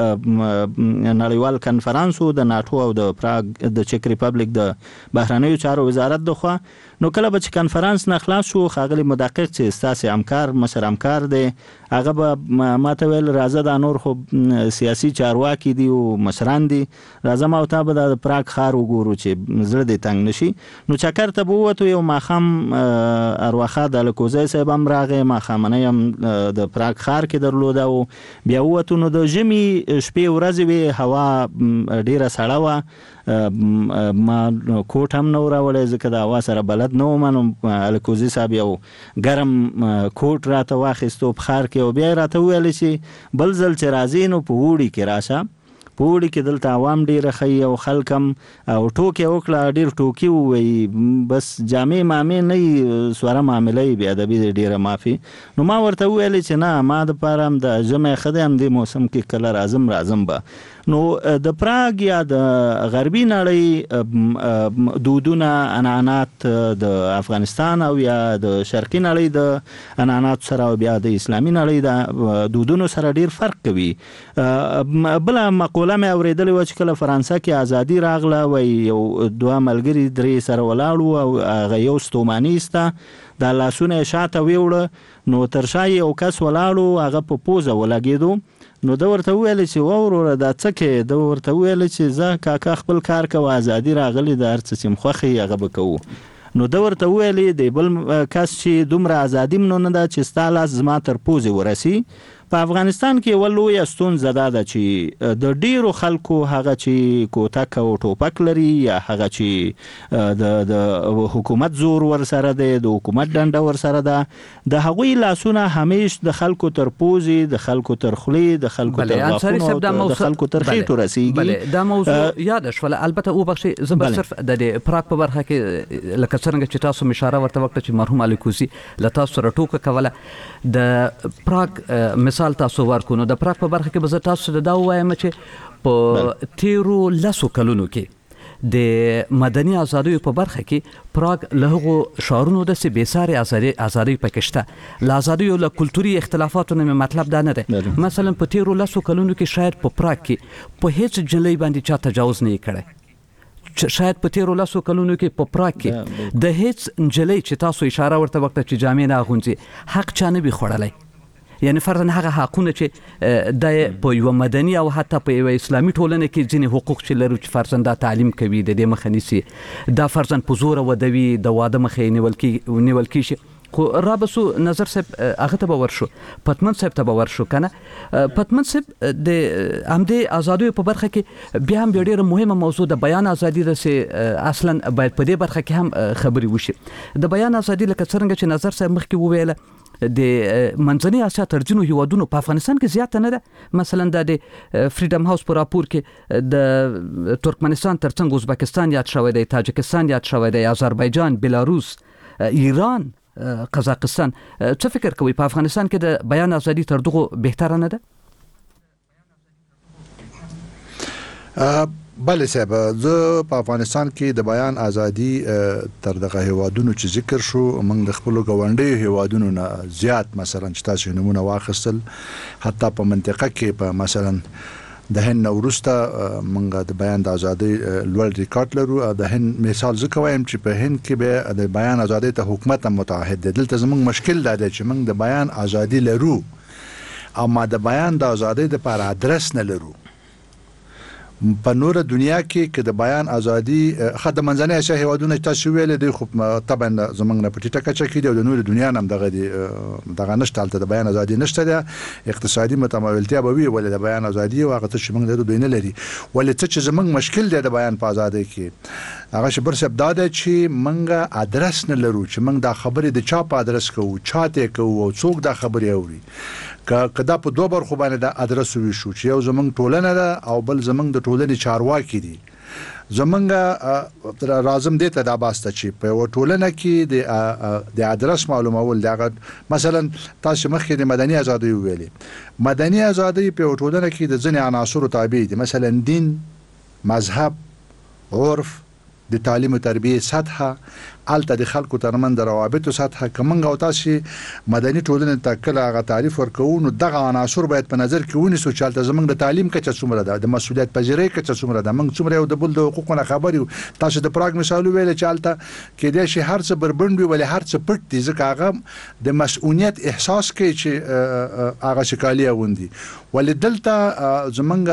او نړیوال کنفرانس د ناتو او د پراګ د چک ریپبلیک د بهرنیو چارو وزارت دغه نو کله به چې کنفرانس نه خلاص شو خاغلی مدقق چې استاسي همکار مشر همکار دی هغه به ماته ویل راځه د نور خو سیاسي چارواکي دي او مشران دي راځه ما او تا به د پراګ خار وګورو چې زړه دې تنگ نشي. نو چکر ته بوته یو ماخام ارواخه د لکوزای صاحب هم راغی ماخامنه هم د پراګ خار کې درلوده او بیا وته نو د جمی شپې ورځې وی هوا ډیره سړه و ما کوټ هم نو راولې ځکه د هوا سره بلد نو منم الکوزي صاحب یو ګرم کوټ راته واخیستو په خار کې او بیا راته ویل چې بل ځل چې راځي نو په وړي کې راشه په وړي کې دلته عوام ډیره خي او خلکم او ټوکې وکړه ډیر ټوکی وي بس جامع مامې نه سوره معاملې بیا د بي ډیره معافي. نو ما ورته ویل چې نه ما د پارم د جمع خدام د موسم کې کله راځم به. نو د پراګ یا د غربي نړۍ دودونه عنعنات د افغانستان او یا د شرقي نړۍ د عنعنات سره او بیا د اسلامي نړۍ د دودونو سره ډیر فرق کوي. بل مقوله مې اوریدلې و چې کله فرانسه کې ازادي راغله و یو دوه ملګري درې سره ولاړو او هغه یو ستومانیسته د لاسونه شاته ویوړه نو ترشای یو کس ولاړو هغه په پوزه ولګیدو نو دا ورته ویل چې وروره دا څه کې دا ورته ویل چې زه کاکا خپل کار کوه ازادي راغلی د هر څه چې مخخي هغه به کوو. نو دا ورته ویل دی بل کس چې دومره ازادي منو نه ده چې ستاله زما تر پوزې ورسي. په افغانستان کې ولوی استون زده ده چې د ډیرو خلکو هغه چې کوتک او ټوپک لري یا هغه چې د حکومت زور ور سره ده د حکومت ډنډه ور سره ده د هغوی لاسونه همیش د خلکو تر پوزي د خلکو تر خلی د خلکو تر غاښونو د خلکو تر خېټو رسیږي. دا موضوع یاد شول البته او بخشي زبر صرف د پراګ په برخه کې لکه څنګه چې تاسو اشاره ورته وکړه چې مرحوم الیکوزي له تاسو سره ټوکه کوله د پراګ مثال تاسو ورکونو د پراګ په برخه کې به تاسو د دا وایم چې په تیرو لاسو کلونو کې د مدني ازادۍ په برخه کې پراګ له شعارونو د سي بیساري ازادۍ پکشته لازادي او کلتوري اختلافاتو نه مطلب دا نه ده. مثلا په تیرو لاسو کلونو کې شاید په پراګ کې په هیڅ جلې باندې چا تجاوز نه کړي شاید په تیرو لاسو کلونو کې په پراګ کې د هیڅ جلې چې تاسو اشاره ورته وکړه چې جامع نه غونځي حق چا نه بي خړلای یعنی فرضاً هغه حقونه چې د په یو مدني او حتی په یو اسلامي ټولنه کې ځینې حقوق چې لري چې فرضاً دا تعلیم کوي د دې مخه نیسي دا فرضاً په زور ودوي د واده مخه نیول کیږي. خو رابسو نظر صاحب هغه ته باور شو پتمن صاحب ته باور شو کنه پتمن صاحب د امدې ازادۍ په برخه کې بیا هم ډیره مهمه موضوع د بیان ازادي د سي اصلا باید په دې برخه کې هم خبري وشي. د بیان ازادي لکه څنګه چې نظر صاحب مخکې وویل د منځنۍ اسیا ترجنو هیوادونو په افغانستان کې زیات نه ده. مثلا د فریډم هاوس په راپور کې د ترکمنستان ترڅنګ ازبکستان یاد شوی دی تاجکستان یاد شوی دی آذربایجان بیلاروس ایران قزاقستان. څه فکر کوي په افغانستان کې د بیان ازادي تر دغه بهتره نه ده؟ بله صاحب زه په افغانستان کې د بیان ازادي تر دغه هیوادونو چې ذکر شو موږ د خپل ګاونډي هیوادونو نه زیات مثلا چې تاسو نمونه واخیستل حتی په منطقه کې په مثلا د هند نورسته موږ د بیان د ازادي لوړ ریکارډ لرو. د هند مثال ځکه وایم چې په هند کې به د بیان ازادي ته حکومت متعهد دی. دلته زموږ مشکل دا دی چې موږ د بیان ازادي لرو اما د بیان د ازادۍ لپاره ادرس نه لرو. په نور دنیا کې د بیان ازادي خد منځنۍ اسیا هیوادونه تاسو ویل دي خو طبعا زمونږ نه پټی ټکه چکی دی د نور دنیا نم دغه نشته د بیان ازادي نشته ده. اقتصادي متمولتیا به وی ول د بیان ازادي او هغه څه چې موږ لرو دوی نه لري. ولې څه چې زمونږ مشکل دی د بیان په ازادۍ کې هغه شبر سب داده چې موږ ادرس نه لرو چې موږ دا خبرې د چا په ادرس کوو چاته کوو او څوک دا خبرې اوري. کدا په دوه برخو باندې د ادرس وی شو چې یو زمونږ ټولنه ده او بل زمونږ د ټولنې چارواکي دي. زمونږ رازم دې ته دا باسته چې په ټولنه کې د ادرس معلومول دا مثلا تاسو مخکې د مدني ازادي ویلې. مدني ازادي په ټولنه کې د ځینې عناصر تابع دي مثلا دین، مذهب، عرف، د تعلیم او تربیه سطحه، الته د خلکو ترمن د روابط سطحه. کومنګ او تاسو مدني ټولنه تکله غا تعریف ورکو نو دغه عناصر باید په نظر کې ونیسو چې الته زمنګ د تعلیم کچه څومره ده، د مسولیت پذیری کچه څومره ده، موږ څومره یو د بل د حقوقو خبر یو. تاسو د پراګ مثال ویل چې الته کې د شي هر څه بربند وي ولې هر څه پټ دي ځکه هغه د مسؤلیت احساس کوي چې هغه شکالي وندي. ولې دلته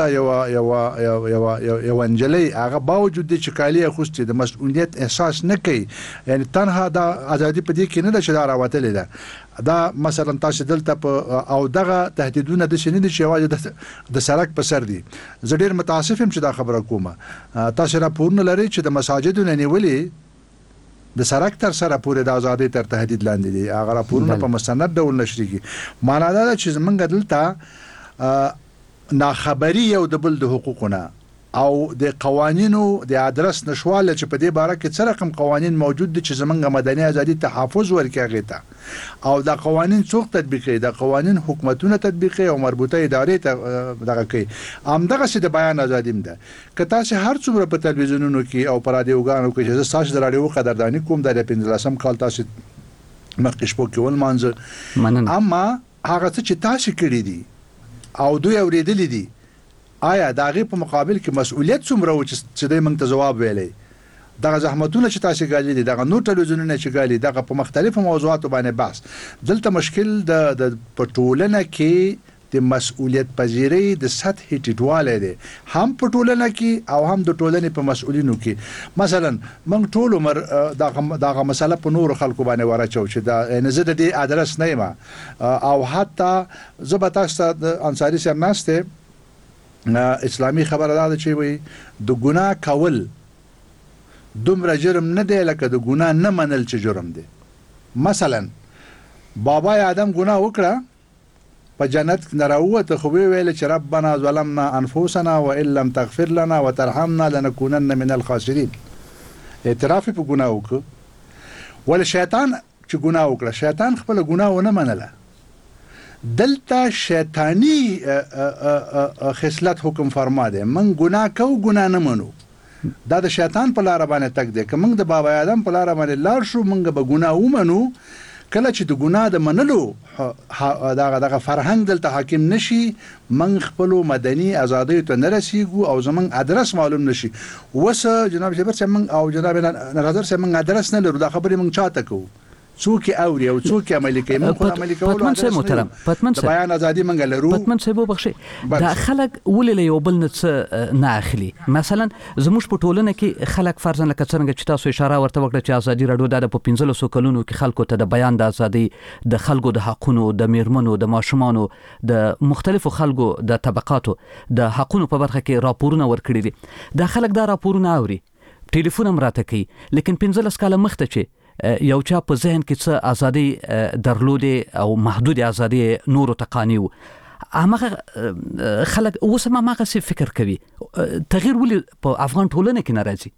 زمنګ یو انجلي هغه باوجود د شکالي خوستي د مسؤلیت احساس نه کوي. یعنی تنها دا ازادي په دې کې نه ده چې دا راوتلې ده. دا مثلا تاسو دلته په او دغه تهدیدونه د شنه دي چې واجب د سرک په سر دي. زه ډیر متاسف یم چې دا خبره کومه. تاسو راپورونه لري چې د مساجدونو نیولې د سرک تر سره پورې د ازادي تر تهدید لاندې دي. هغه راپورونه په مستند ډول نشریږي. معنا دا چې زمونږ دلته ناخبري یو د بل د حقوقونه او د قوانینو د ادرس نشواله چې په دې باره کې څه رقم قوانین موجود دي چې زمونږ مدني ازادي تحفظ ورکړي ته او دا قوانین څوک تطبیقي، دا قوانین حکومتونه تطبیقي او مربوطه ادارې ته دغه کوي. همدغه څه د بیان ازادي ده. که تاسو هر څومره په تلویزیونونو کې او پر رادیوګانو کې چې تاسو د رادیو قدردانی کوم د 15 کال تاسو مخکې شپو کې ول مانځ اما هغه څه چې تاسو کړی دي او دوی اوریدل دي آیا داغه په مقابل کې مسؤلیت څومره و چې دوی موږ ته جواب ویلې. دغه زحمتونه چې تاسو غالي دي دغه نور تلویزیونونه چې غالي دغه په مختلفو موضوعاتو باندې بحث. دلته مشکل د پټولنه کې د مسؤلیت پذیری د سطح ټیټواله دي هم په ټولنه کې او هم د ټولنې په مسؤلینو کې. مثلا موږ ټول عمر دغه مسله په نور خلکو باندې ورچو چې دا نه زده دي ادرس نه ما او حتی زبتا است انصاری سم ناشته اسلامی خبره ده چې وي د ګناه کول دومره جرم نه دی لکه د ګناه نه منل چې جرم دی. مثلا بابا آدم ګناه وکړه په جنت نه راووته خو ویل چې ربنا ظلمنا انفسنا وان لم تغفر لنا وترحمنا لنكونن من الخاسرين. اعتراف په ګناه وکړه ول شیطان چې ګناه وکړه شیطان خپل ګناه ونه منله. دلته شیطانی خصلت حکم فرما ده من ګناه کو ګناه نه منو. دا د شیطان په لار باندې تک ده. که موږ د بابا آدم په لار باندې لار شو موږ به ګناه ومنو. کله چې د ګناه د منلو دغه فرهنګ دلته حاکم نشي موږ خپل مدني ازادي ته نه رسیږو او زمونږ ادرس معلوم نشي. وسه جناب جبر سم او جناب نظر سم ادرس نه لرو. دا خبرې موږ چاته کوو څوک اوري او څوک عملي کوي. موږ عملي کوو. پتمن صاحب محترم پتمن صاحب بیان ازادي موږ لرو. پتمن صاحب وبخښي دا خلک ولې یو بل نه اخلي. مثلا زموږ په ټولنه کې خلک فرضاً لکه څنګه چې تاسو اشاره ورته وکړه چې ازادي رادیو د 15 کلونو کې خلکو ته د بیان د ازادي د خلکو د حقونو د میرمنو د ماشومانو د مختلفو خلکو د طبقاتو د حقونو په برخه کې راپورونه ورکړي دي. دا خلک دا راپورونه اوري ټلیفون هم راته کوي لیکن 15 کاله مخته چې یو چا په ذهن کې څه ازادي درلودې او محدود ازادي نور تقانیو هغه خلک اوس هم هغه څه فکر کوي. تغییر ولې په افغان ټولنه کې ناراضي؟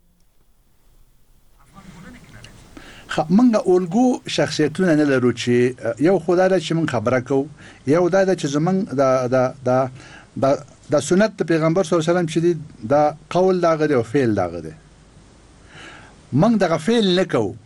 منګه اولګو شخصیتونه نه لرو چې یو خدای چې من خبره کو یو دا چې زمنګ د سنت پیغمبر صلی الله علیه وسلم چې دا قول داغه دی او فعل داغه دی. من دغه فعل نکو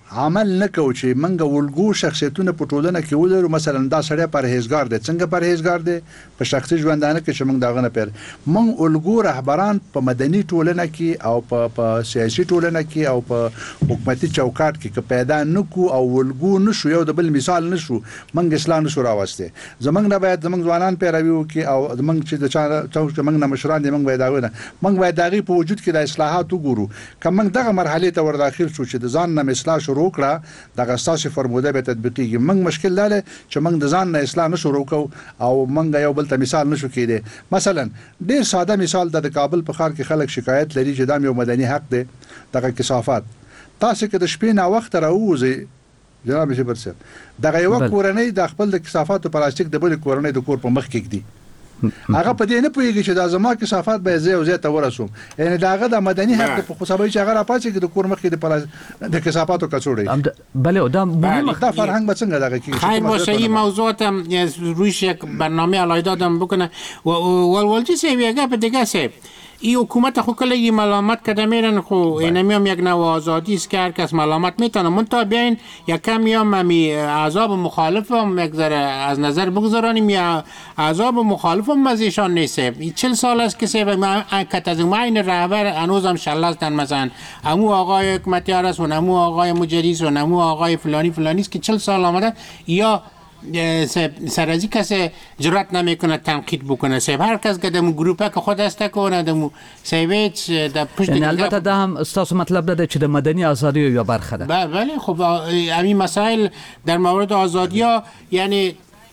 عمل نکو چې منګه ولګو شخصیتونه په ټولنه کې ولرو. مثلا دا سړی پرهیزګار دی، څنګه پرهیزګار دی؟ په شخصي ژوندانه کې چې موږ داغه نه پیر موږ ولګو رهبران په مدني ټولنه کې او په سیاسي ټولنه کې او په حکومتي چوکاټ کې پیدا نکو او ولګو نشو، یو د بل مثال نشو، موږ اسلام نشو راوسته. زمونږ نه باید زمونږ ځوانان پیروي وکړي او زمونږ چې د چا موږ نه مشران دي موږ باید داغونه موږ باید داغي په وجود کې د اصلاحات وګورو. کوم موږ دغه مرحله ته ور داخل شو چې د ځان نه اصلاح شروع کړه، دغه اساسي فرموله به تطبیقيږي. موږ مشکل لاله چې موږ د ځان نه اصلاح نشو وکاو او موږ یو بل ته مثال نشو کېده. مثلا ډیر ساده مثال د کابل په ښار کې خلک شکایت لري چې دا یو مدني حق دی، دغه کثافات. تاسو کې د شپې نه وخت راوځي جناب شبر صاحب، دغه یو کورنۍ د خپل د کثافات پلاستیک د بل کورنۍ د کور په مخ کې کړي، هغه په دې نه پوهیږي چې دا زما کثافات به زه او زه ته ورسوم. یعنی داغه د مدني حق په خصوصي چې هغه راپاتې کې د کور مخ کې د کثافاتو کڅوړي بله دا مهم دا فرهنګ به څنګه دغه کې خیر باشه. این موضوعات هم رویش یک برنامه علایده دادم بکنه و ولولجی سیویگه به دیگه سیب این حکومت خو کلی ملامت کرده میرن، خو اینمی هم یک نوع آزادی است که هر کس ملامت میتونه. منتها بیاین یک کمی هم همی احزاب مخالف هم یک ذره از نظر بگذارانیم، یا احزاب مخالف هم از ایشان نیست. 40 سال است که کت از این رهبر هنوز هم شله هستن، مثلا همو آقای حکمتیار است و همو آقای مجریس و همو آقای فلانی فلانی است که 40 سال آمده، یا سرازی کسی جرأت نمیکنه تنقید بکنه. سیب هر کس که دمو گروپه که خود است کنه دمو سیویچ د پشت البته دا هم استاسو مطلب ده چې د مدني ازادي یو برخه ده. بله خب همین مسائل در مورد آزادی ها یعنی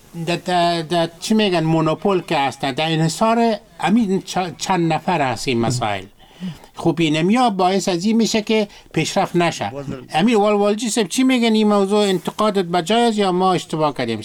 د چی میگن مونوپول که هستن در انحصار همین چند نفر هست این مسائل. خوب اینمیا باعث از این میشه که پیشرفت نشه. امیر والوالجی صاحب چی میگن این موضوع انتقادت بجای است یا ما اشتباه کردیم؟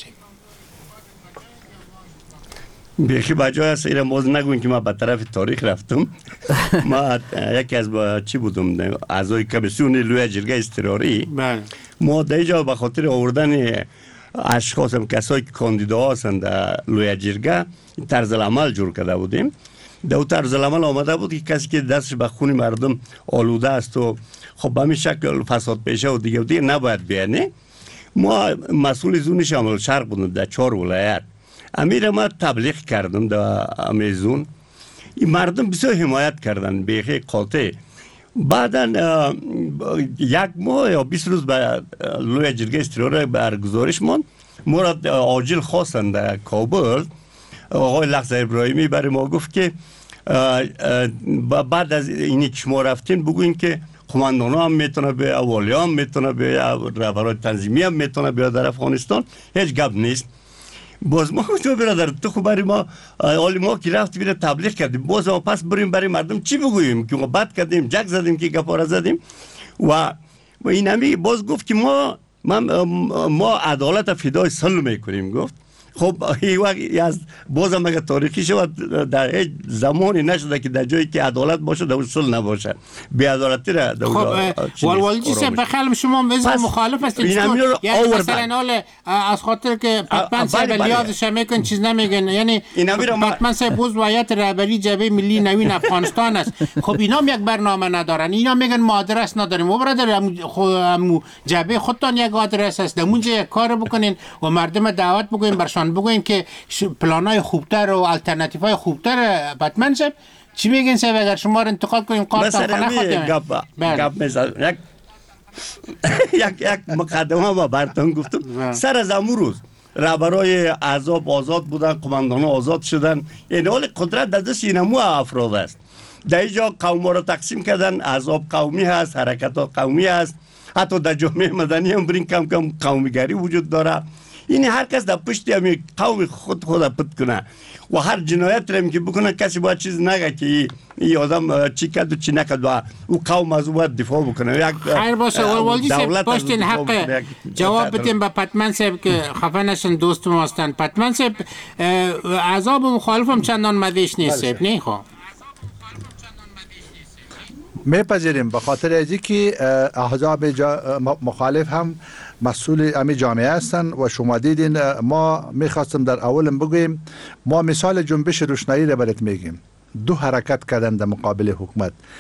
بیخی بجای است. اینا موضوع نگوین که ما به طرف تاریخ رفتم. ما یکی از چی بودم اعضای کمیسیون لوی جرگه اضطراری. ما در اینجا به خاطر آوردن اشخاص کسایی که کاندیدا هستند در لوی جرگه طرز عمل جور کرده بودیم. در طرز عمل آمده بود که کسی که دستش به خون مردم آلوده است و خب به همین شکل فساد پیشه و دیگه نباید بیانه. ما مسئول زون شمال شرق بودم در 4 ولایت. امیر ما تبلیغ کردم در امیزون، این مردم بسیار حمایت کردن بیخی قاطع. بعدا 1 ماه یا 20 روز به لوی جرگه اضطراری برگزارش ماند. ما را عاجل خواستند در کابل. آقای لحظه ابراهیمی برای ما گفت که بعد از اینی که شما رفتین بگوین که قماندان هم میتونه به اوالی هم میتونه به رهبران تنظیمی هم میتونه به در افغانستان، هیچ گپ نیست. باز ما گفتم برادر تو خب برای ما حالی ما که رفت بیره تبلیغ کردیم، باز ما پس بریم برای مردم چی بگوییم که ما بد کردیم، جک زدیم که گپارا زدیم. و این همی باز گفت که ما عدالت فدای صلح میکنیم. گفت خب این وقت از بازم اگر تاریخی شود در هیچ زمانی نشده که در جایی که عدالت باشه در صلح نباشه، بی‌عدالتی را در خب والوالجی صاحب بخلم شما مثل مخالف هستید، یعنی مثلا حال از خاطر که پتمن صاحب لیازش میکن چیز نمیگن، یعنی پتمن صاحب بوز وایت رهبری جبهه ملی نوین افغانستان است. خب اینا یک برنامه ندارن، اینا میگن ما آدرس نداریم. و برادر همو جبهه خودتان یک آدرس است، اونجا یک کار بکنین و مردم دعوت بگوین برشان بگوین که پلانای خوبتر و الټرناتیوهای خوبتر بتمن صاحب چی میگین صاحب اگر شما رو انتقاد کنیم قاطع نخواهیم. یک مقدمه ما براتون گفتم. سر از امروز رهبرای احزاب آزاد بودن، قماندان آزاد شدن، این حال قدرت در دست اینمو افراد است. در اینجا قوم را تقسیم کردن، احزاب قومی هست، حرکتات قومی هست، حتی در جامعه مدنی هم برین کم کم قومیگری وجود داره. این هر کس در پشت همین قوم خود پت کنه و هر جنایت رم که بکنه کسی باید چیز نگه که این آدم چی کرد و چی نکرد و او قوم از او باید دفاع بکنه. خیر باشه والوالجی صاحب پشتین حق جواب بدیم به پتمن صاحب که خفه نشن دوست ما هستن. پتمن صاحب احزاب مخالف هم چندان مدیش نیست صاحب نه؟ خب میپذیریم به خاطر ازی که احزاب مخالف هم مسئول امی جامعه هستند و شما دیدین. ما میخواستم در اولم بگویم ما مثال جنبش روشنایی را برات میگیم. 2 حرکت کردن در مقابل حکومت.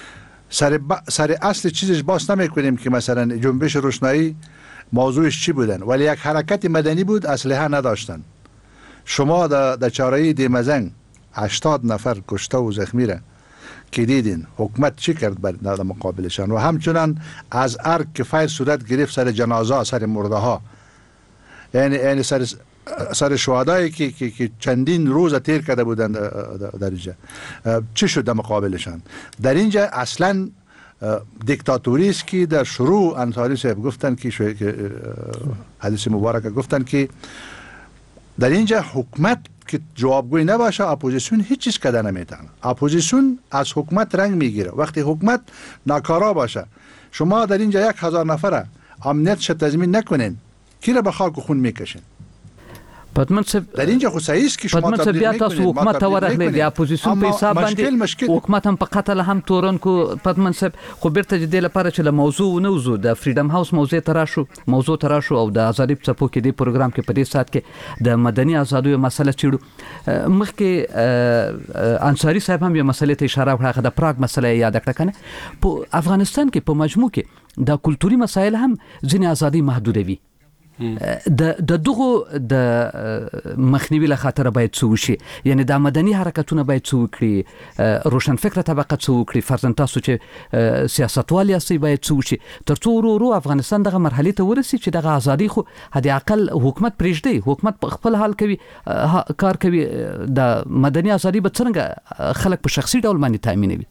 سر اصل چیزش باز نمیکنیم که مثلا جنبش روشنایی موضوعش چی بودن، ولی یک حرکت مدنی بود، اسلحه نداشتن. شما در چهارراه دیمزنگ 80 نفر کشته و زخمی را که دیدین حکومت چی کرد در مقابلشان، و همچنان از ارگ که فایل صورت گرفت سر جنازه، سر مرده ها، یعنی سر شهدایی که چندین روز تیر کرده بودند در اینجا، چی شد در مقابلشان؟ در اینجا اصلا دیکتاتوری است که در شروع انصاری صاحب گفتن که حدیث مبارک گفتن که در اینجا حکومت که جوابگوی نباشه اپوزیسیون هیچ چیز کده نمیتونه. اپوزیسیون از حکومت رنگ میگیره. وقتی حکومت ناکارا باشه، شما در اینجا 1000 نفره امنیت شد تضمین نکنین، کی را به خاک و خون میکشین؟ در اینجا خو صحیح است که شما تبلیغ میکنید. تاسو حکومت ورغلی د اپوزیسیون په حساب باندې حکومت هم په قتل هم تورن کو پدمن صاحب خو بیرته د لپاره چې له موضوع نوزو د فریډم هاوس موضوع تراشو او د ازادي په کې د پروګرام کې په دې سات کې د مدني ازادۍ مسله چیړو. مخکې انصاری صاحب هم یو مسله ته اشاره وکړه، د پراګ مسله یاد کړه کنه. په افغانستان کې په مجموع کې د کلتوري مسایل هم ځینې ازادي محدودوي. د دغه د مخنیوي له خاطر باید څه وشي، یعنی د مدني حرکتونه باید څه وکړي، روشن فکر طبقه څه وکړي، فرضاً تاسو چې سیاستوال یاستئ باید څه وشي ترڅو ورو افغانستان دغه مرحله ته ورسي چې دغه ازادي خو حد اقل حکومت پرېږدي، حکومت په خپل حال کوي، کار کوي، د مدني ازادي به څنګه خلک په شخصي ډول باندې تامینوي؟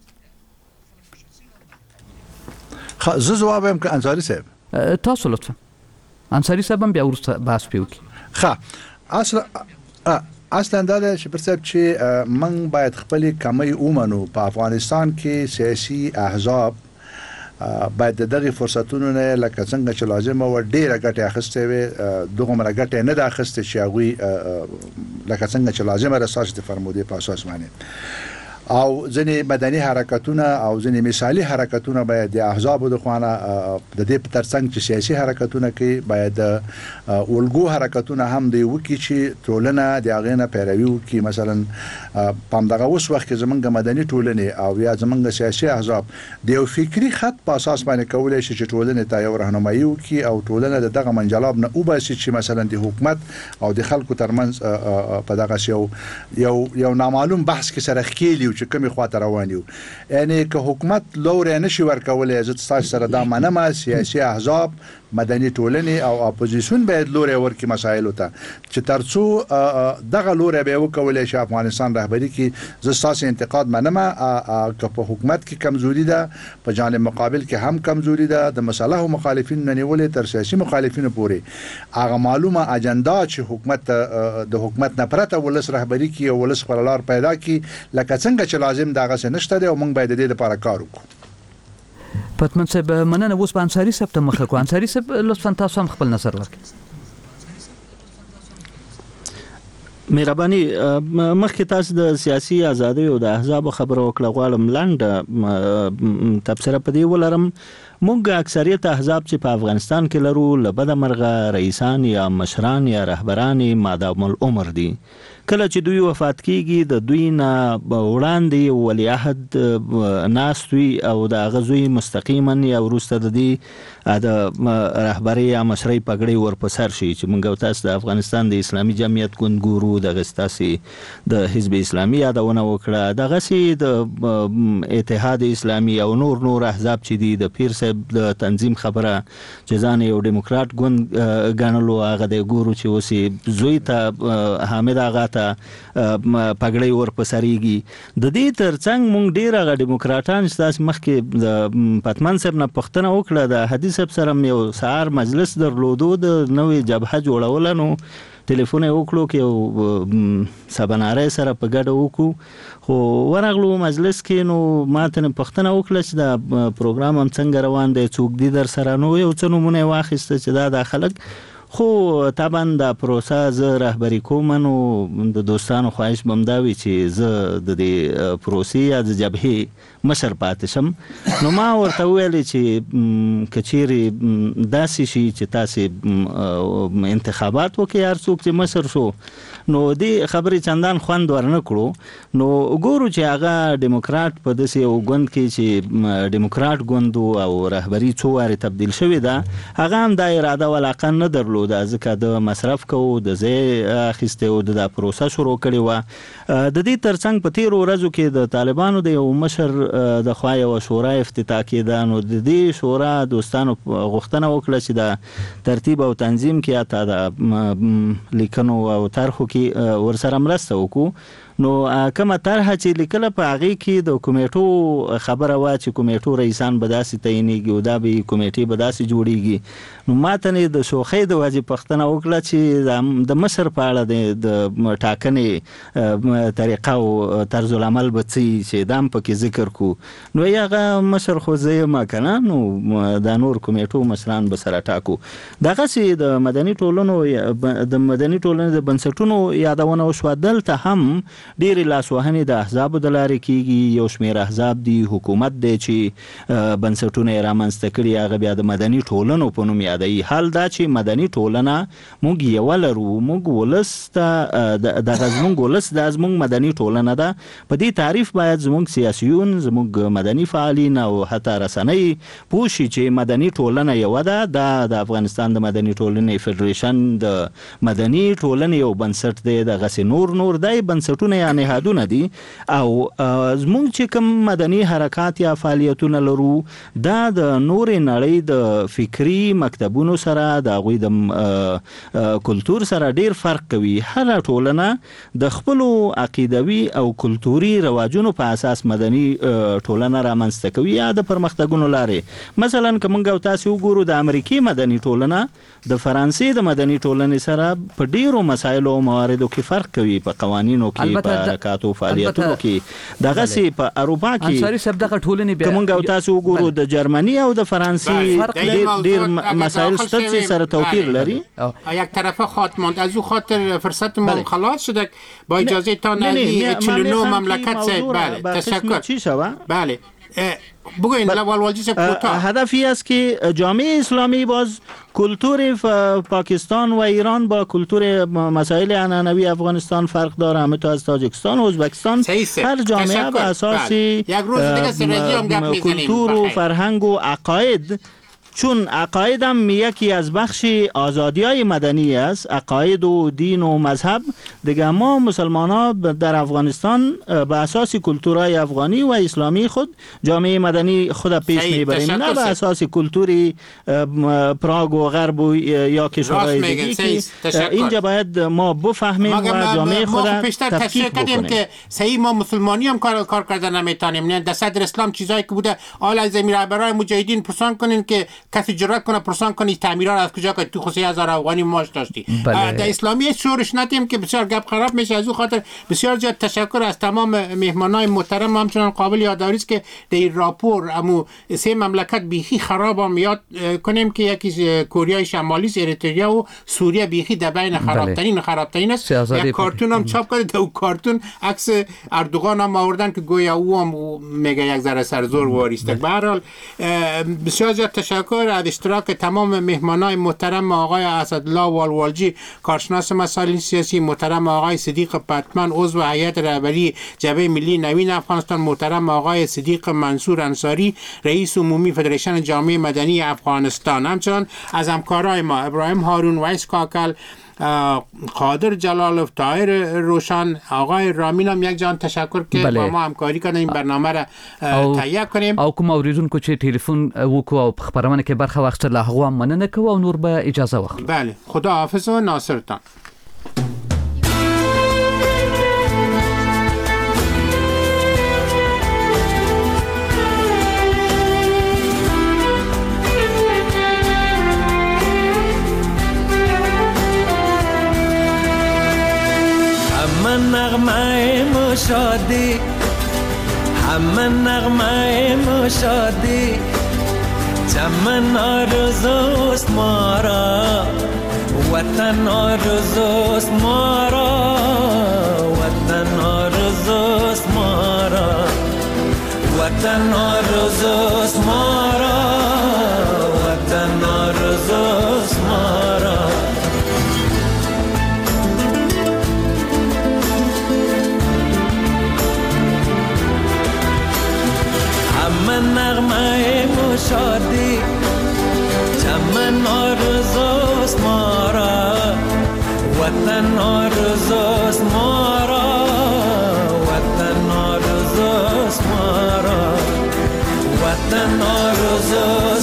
زه جواب هم که انصاری صاحب تاسو لطفا انصاری صاحب هم بیا ورسته بحث پیوکی. اصلا دا چې پر صاحب چې من باید خپل کمی اومنو په افغانستان کې سیاسي احزاب باید دغه فرصتونو نه لکه څنګه چې لازم و ډیره ګټه اخیستې وي، دغه مره ګټه نه د اخیستې چې هغه لکه څنګه چې لازم راځي د فرمودې په اساس باندې، او ځینې مدني حرکتونه او ځینې مثالي حرکتونه باید د احزاب د خوانه د دې په ترڅنګ چې سیاسي حرکتونه کې باید ولګو حرکتونه هم دی وکي چې ټولنه د هغه نه پیروي وکي. مثلا په دغه اوس وخت کې زمونږ مدني ټولنه او یا زمونږ سیاسي احزاب د یو فکری خط په اساس باندې کولای شي چې ټولنه ته یو راهنمایي وکي او ټولنه دغه منجلاب نه وباسي چې مثلا د حکومت او د خلکو ترمنځ په دغه یو نامعلوم بحث کې سره خېلی چې کومي خواته روان یو. یعنی که حکومت لوري نشي ورکولای، عزت تاسو سره دا منمه، سیاسي احزاب، مدني ټولنې او اپوزیسیون باید لوري ورکي مسایل ته چې ترڅو دغه لوري به وکولای شي افغانستان رهبری کې. زه تاسو انتقاد منمه که په حکومت کې کمزوري ده، په جانب مقابل کې هم کمزوري ده، د مصالح مخالفین نه نیولې تر سیاسي مخالفینو پورې هغه معلومه اجنډا چې حکومت د حکومت نه پرته ولس رهبری کې او ولس خپللار پیدا کې لکه څنګه چې لازم دغه څه نشته دی او موږ باید د دې لپاره کار وکړو. پتمن صاحب مننه. اوس په انصاری صاحب ته مخه کو. انصاری صاحب لطفا تاسو هم خپل نظر ورکړئ. مهرباني، مخکې تاسو د سیاسي ازادۍ او د احزاب خبرو وکړه، غواړم لاندې تبصره په دې ولرم. موږ اکثریت احزاب چې په افغانستان کې لرو له بده مرغه رئیسان یا مشران یا رهبران مادام العمر دي. کله چې دوی وفات کیږي د دوی نه وړاندې ولیعهد ناست وي او د هغه زوی مستقیما یا وروسته د دې د رهبرۍ یا مشرۍ پګړۍ ورپسر شي چې موږ تاسو د افغانستان د اسلامي جمعیت ګوند ګورو، دغه ستاسې د حزب اسلامي یادونه وکړه، دغسې د اتحاد اسلامي او نور احزاب چې دي، د پیر صاحب د تنظیم خبره چې ځان یو ډیموکرات ګوند ګڼلو، هغه د ګورو چې اوس زوی ته حامد آغا ته پګړۍ ورپسریږي. د دې ترڅنګ موږ ډیر هغه ډیموکراټان چې تاسو مخکې د پتمن صاحب نه پوښتنه وکړه، د حدیث صاحب سره یو سهار مجلس درلودو د نوې جبهه جوړول، نو ټلیفون یې وکړو کې یو سبانارۍ سره په ګډه وکړو، خو ورغلو مجلس کې نو ماته پوښتنه وکړه چې دا پروګرام هم څنګه روان دی، څوک دي در سره؟ نو یو څه نومونه واخیسته چې دا خلک خو طبعا دا پروسه زه رهبری کوم، نو د دوستانو خواهش بم دا وي چې زه د دې پروسې یا د جبهې مشر پاتې شم. نو ما ورته ویل چې کچيري داسې شي چې تاسو انتخابات وکړي هر څوک چې مشر شو نو دې خبرې چندان خوند ورنه کړو. نو ګورو چې هغه دیموکرات په داسې یو ګوند کې چې دیموکرات ګوند او رهبری څو واره تبدیل شوی ده هغه هم د اراده ولاقه نه درلوده ځکه د مصرف کوو د ځای اخیسته او د پروسه شروع کړي و. د دې ترڅنګ په تیر ورځو کې د طالبانو د یو مشر د خوا یو شورا افتتاح کېده. نو د دې شورا دوستانو غوښتنه وکړه چې د ترتیب او تنظیم کې اته د لیکنو او طرحو کې ورسره مرسته وکړو. نو کومه طرحه چې لیکله په هغه کې د کمیټو خبره وا چې کمیټو رئیسان به داسې تعینېږي او دا به کمیټې به داسې جوړیږي. نو ماته نه د شوخۍ د واجب پښتنه وکړه چې د مشر په اړه د ټاکنې طریقه او طرز العمل به چې دام پکې ذکر کو. نو هغه مشر خو زما کنه نو د نور کمیټو مشران به سره ټاکو. دغه سي د مدني ټولنو د بنسټونو یادونه وشو. دلته هم ډېری لاسوهنې د احزاب د لارې کیږي. یو شمېر احزاب دی حکومت دی چې بنسټونه یې رامنځته کړي هغه بیا د مدني ټولنو په نوم یادوي. حال دا چې مدني ټولنه موږ یو لرو موږ ولس ته د زموږ ولس د زموږ مدني ټولنه ده. په دې تعریف باید زموږ سیاسيون زموږ مدني فعالین او حتی رسنۍ پوه شي چې مدني ټولنه یو ده. د افغانستان د مدني ټولنې فدریشن د مدني ټولنې یو بنسټ دی. د غسي نور دای بنسټونه یا نهادونه دي او زموږ چې کوم مدني حرکات یا فعالیتونه لرو دا د نورې نړۍ د فکری مکتبونو سره د غوي د کلچر سره ډیر فرق کوي. هر ټولنه د خپل عقیدوي او کلتوري رواجونو په اساس مدني ټولنه رامنځته کوي یا د پرمختګونو لارې. مثلا کومګه تاسو وګورو د امریکای مدني ټولنه د فرانسې د مدني ټولنې سره په ډیرو مسایلو او مواردو کې فرق کوي. په قوانینو کې په حرکاتو فعالیتونو کې دغه سي په اروپا کې انصاري سب دغه ټولنې بیا کومګه تاسو وګورو د جرمنی او د فرانسې ډیر مسایل ستاسو سره توپیر لري. یک طرفه خاطماند از او خاطر فرصتمون خلاص شده با اجازه تا 49 مملکت سه. بله تشکر. چی شوه؟ بله بگوین لوالواجی سے کوتاه. هدفی است که جامعه اسلامی باز کلتور پاکستان و ایران با کلتور مسائل عنعنوی افغانستان فرق داره. همه از تاجیکستان و ازبکستان هر جامعه به اساس کلتور و فرهنگ و عقاید چون عقاید هم یکی از بخش آزادی‌های مدنی است. عقاید و دین و مذهب دیگه ما مسلمان‌ها در افغانستان به اساس کلتورهای افغانی و اسلامی خود جامعه مدنی خود پیش میبریم نه به اساس کلتوری پراگ و غرب و یا کشورهای دیگه که اینجا باید ما بفهمیم و جامعه خود تفکیک بکنیم که صحیح ما مسلمانی هم کار کردن نمیتونیم. نه در صدر اسلام چیزایی که بوده آل از رهبران مجاهدین پرسان کنین که کسی جرأت کنه پرسان کنه تعمیرات از کجا که تو خو 3000 افغانی معاش داشتی. در اسلامی شورش ندیم که بسیار گپ خراب میشه. از او خاطر بسیار زیاد تشکر از تمام مهمانای محترم. همچنان قابل یادآوری است که در این راپور امو سه مملکت بیخی خراب هم یاد کنیم که یکی کره شمالی اریتریا و سوریه بیخی در بین خرابترین است. یک کارتون هم چاپ کرده. دو کارتون عکس اردوغان هم آوردن که گویا او هم میگه یک ذره سرزور واریسته. به هر حال بسیار زیاد تشکر از اشتراک تمام مهمانای محترم آقای اسدالله والوالجی کارشناس مسائل سیاسی، محترم آقای صدیق پتمن عضو هیئت رهبری جبهه ملی نوین افغانستان، محترم آقای صدیق منصور انصاری رئیس عمومی فدریشن جامعه مدنی افغانستان، همچنان از همکارای ما ابراهیم هارون، ویس کاکل، قادر جلالov، طاهر روشن، آقای رامین هم یک جان تشکر که با ما همکاری کردن این برنامه را تهیه کنیم. او کوم اوریدونکو چې ټلیفون وکړو او په خبرونه کې برخه واخیستله هغه هم مننه کوو او نور به اجازه واخلو. بله خدا حافظ و ناصرتان. نغمه مشادی همه نغمه مشادی چمن آرزوست ما را وطن آرزوست ما را وطن آرزوست ما را وطن آرزوست ما را وطن آرزوست ما را همه نغمه مشادی چمن آرزوست ما را وطن آرزوست ما را وطن آرزوست ما را وطن آرزوست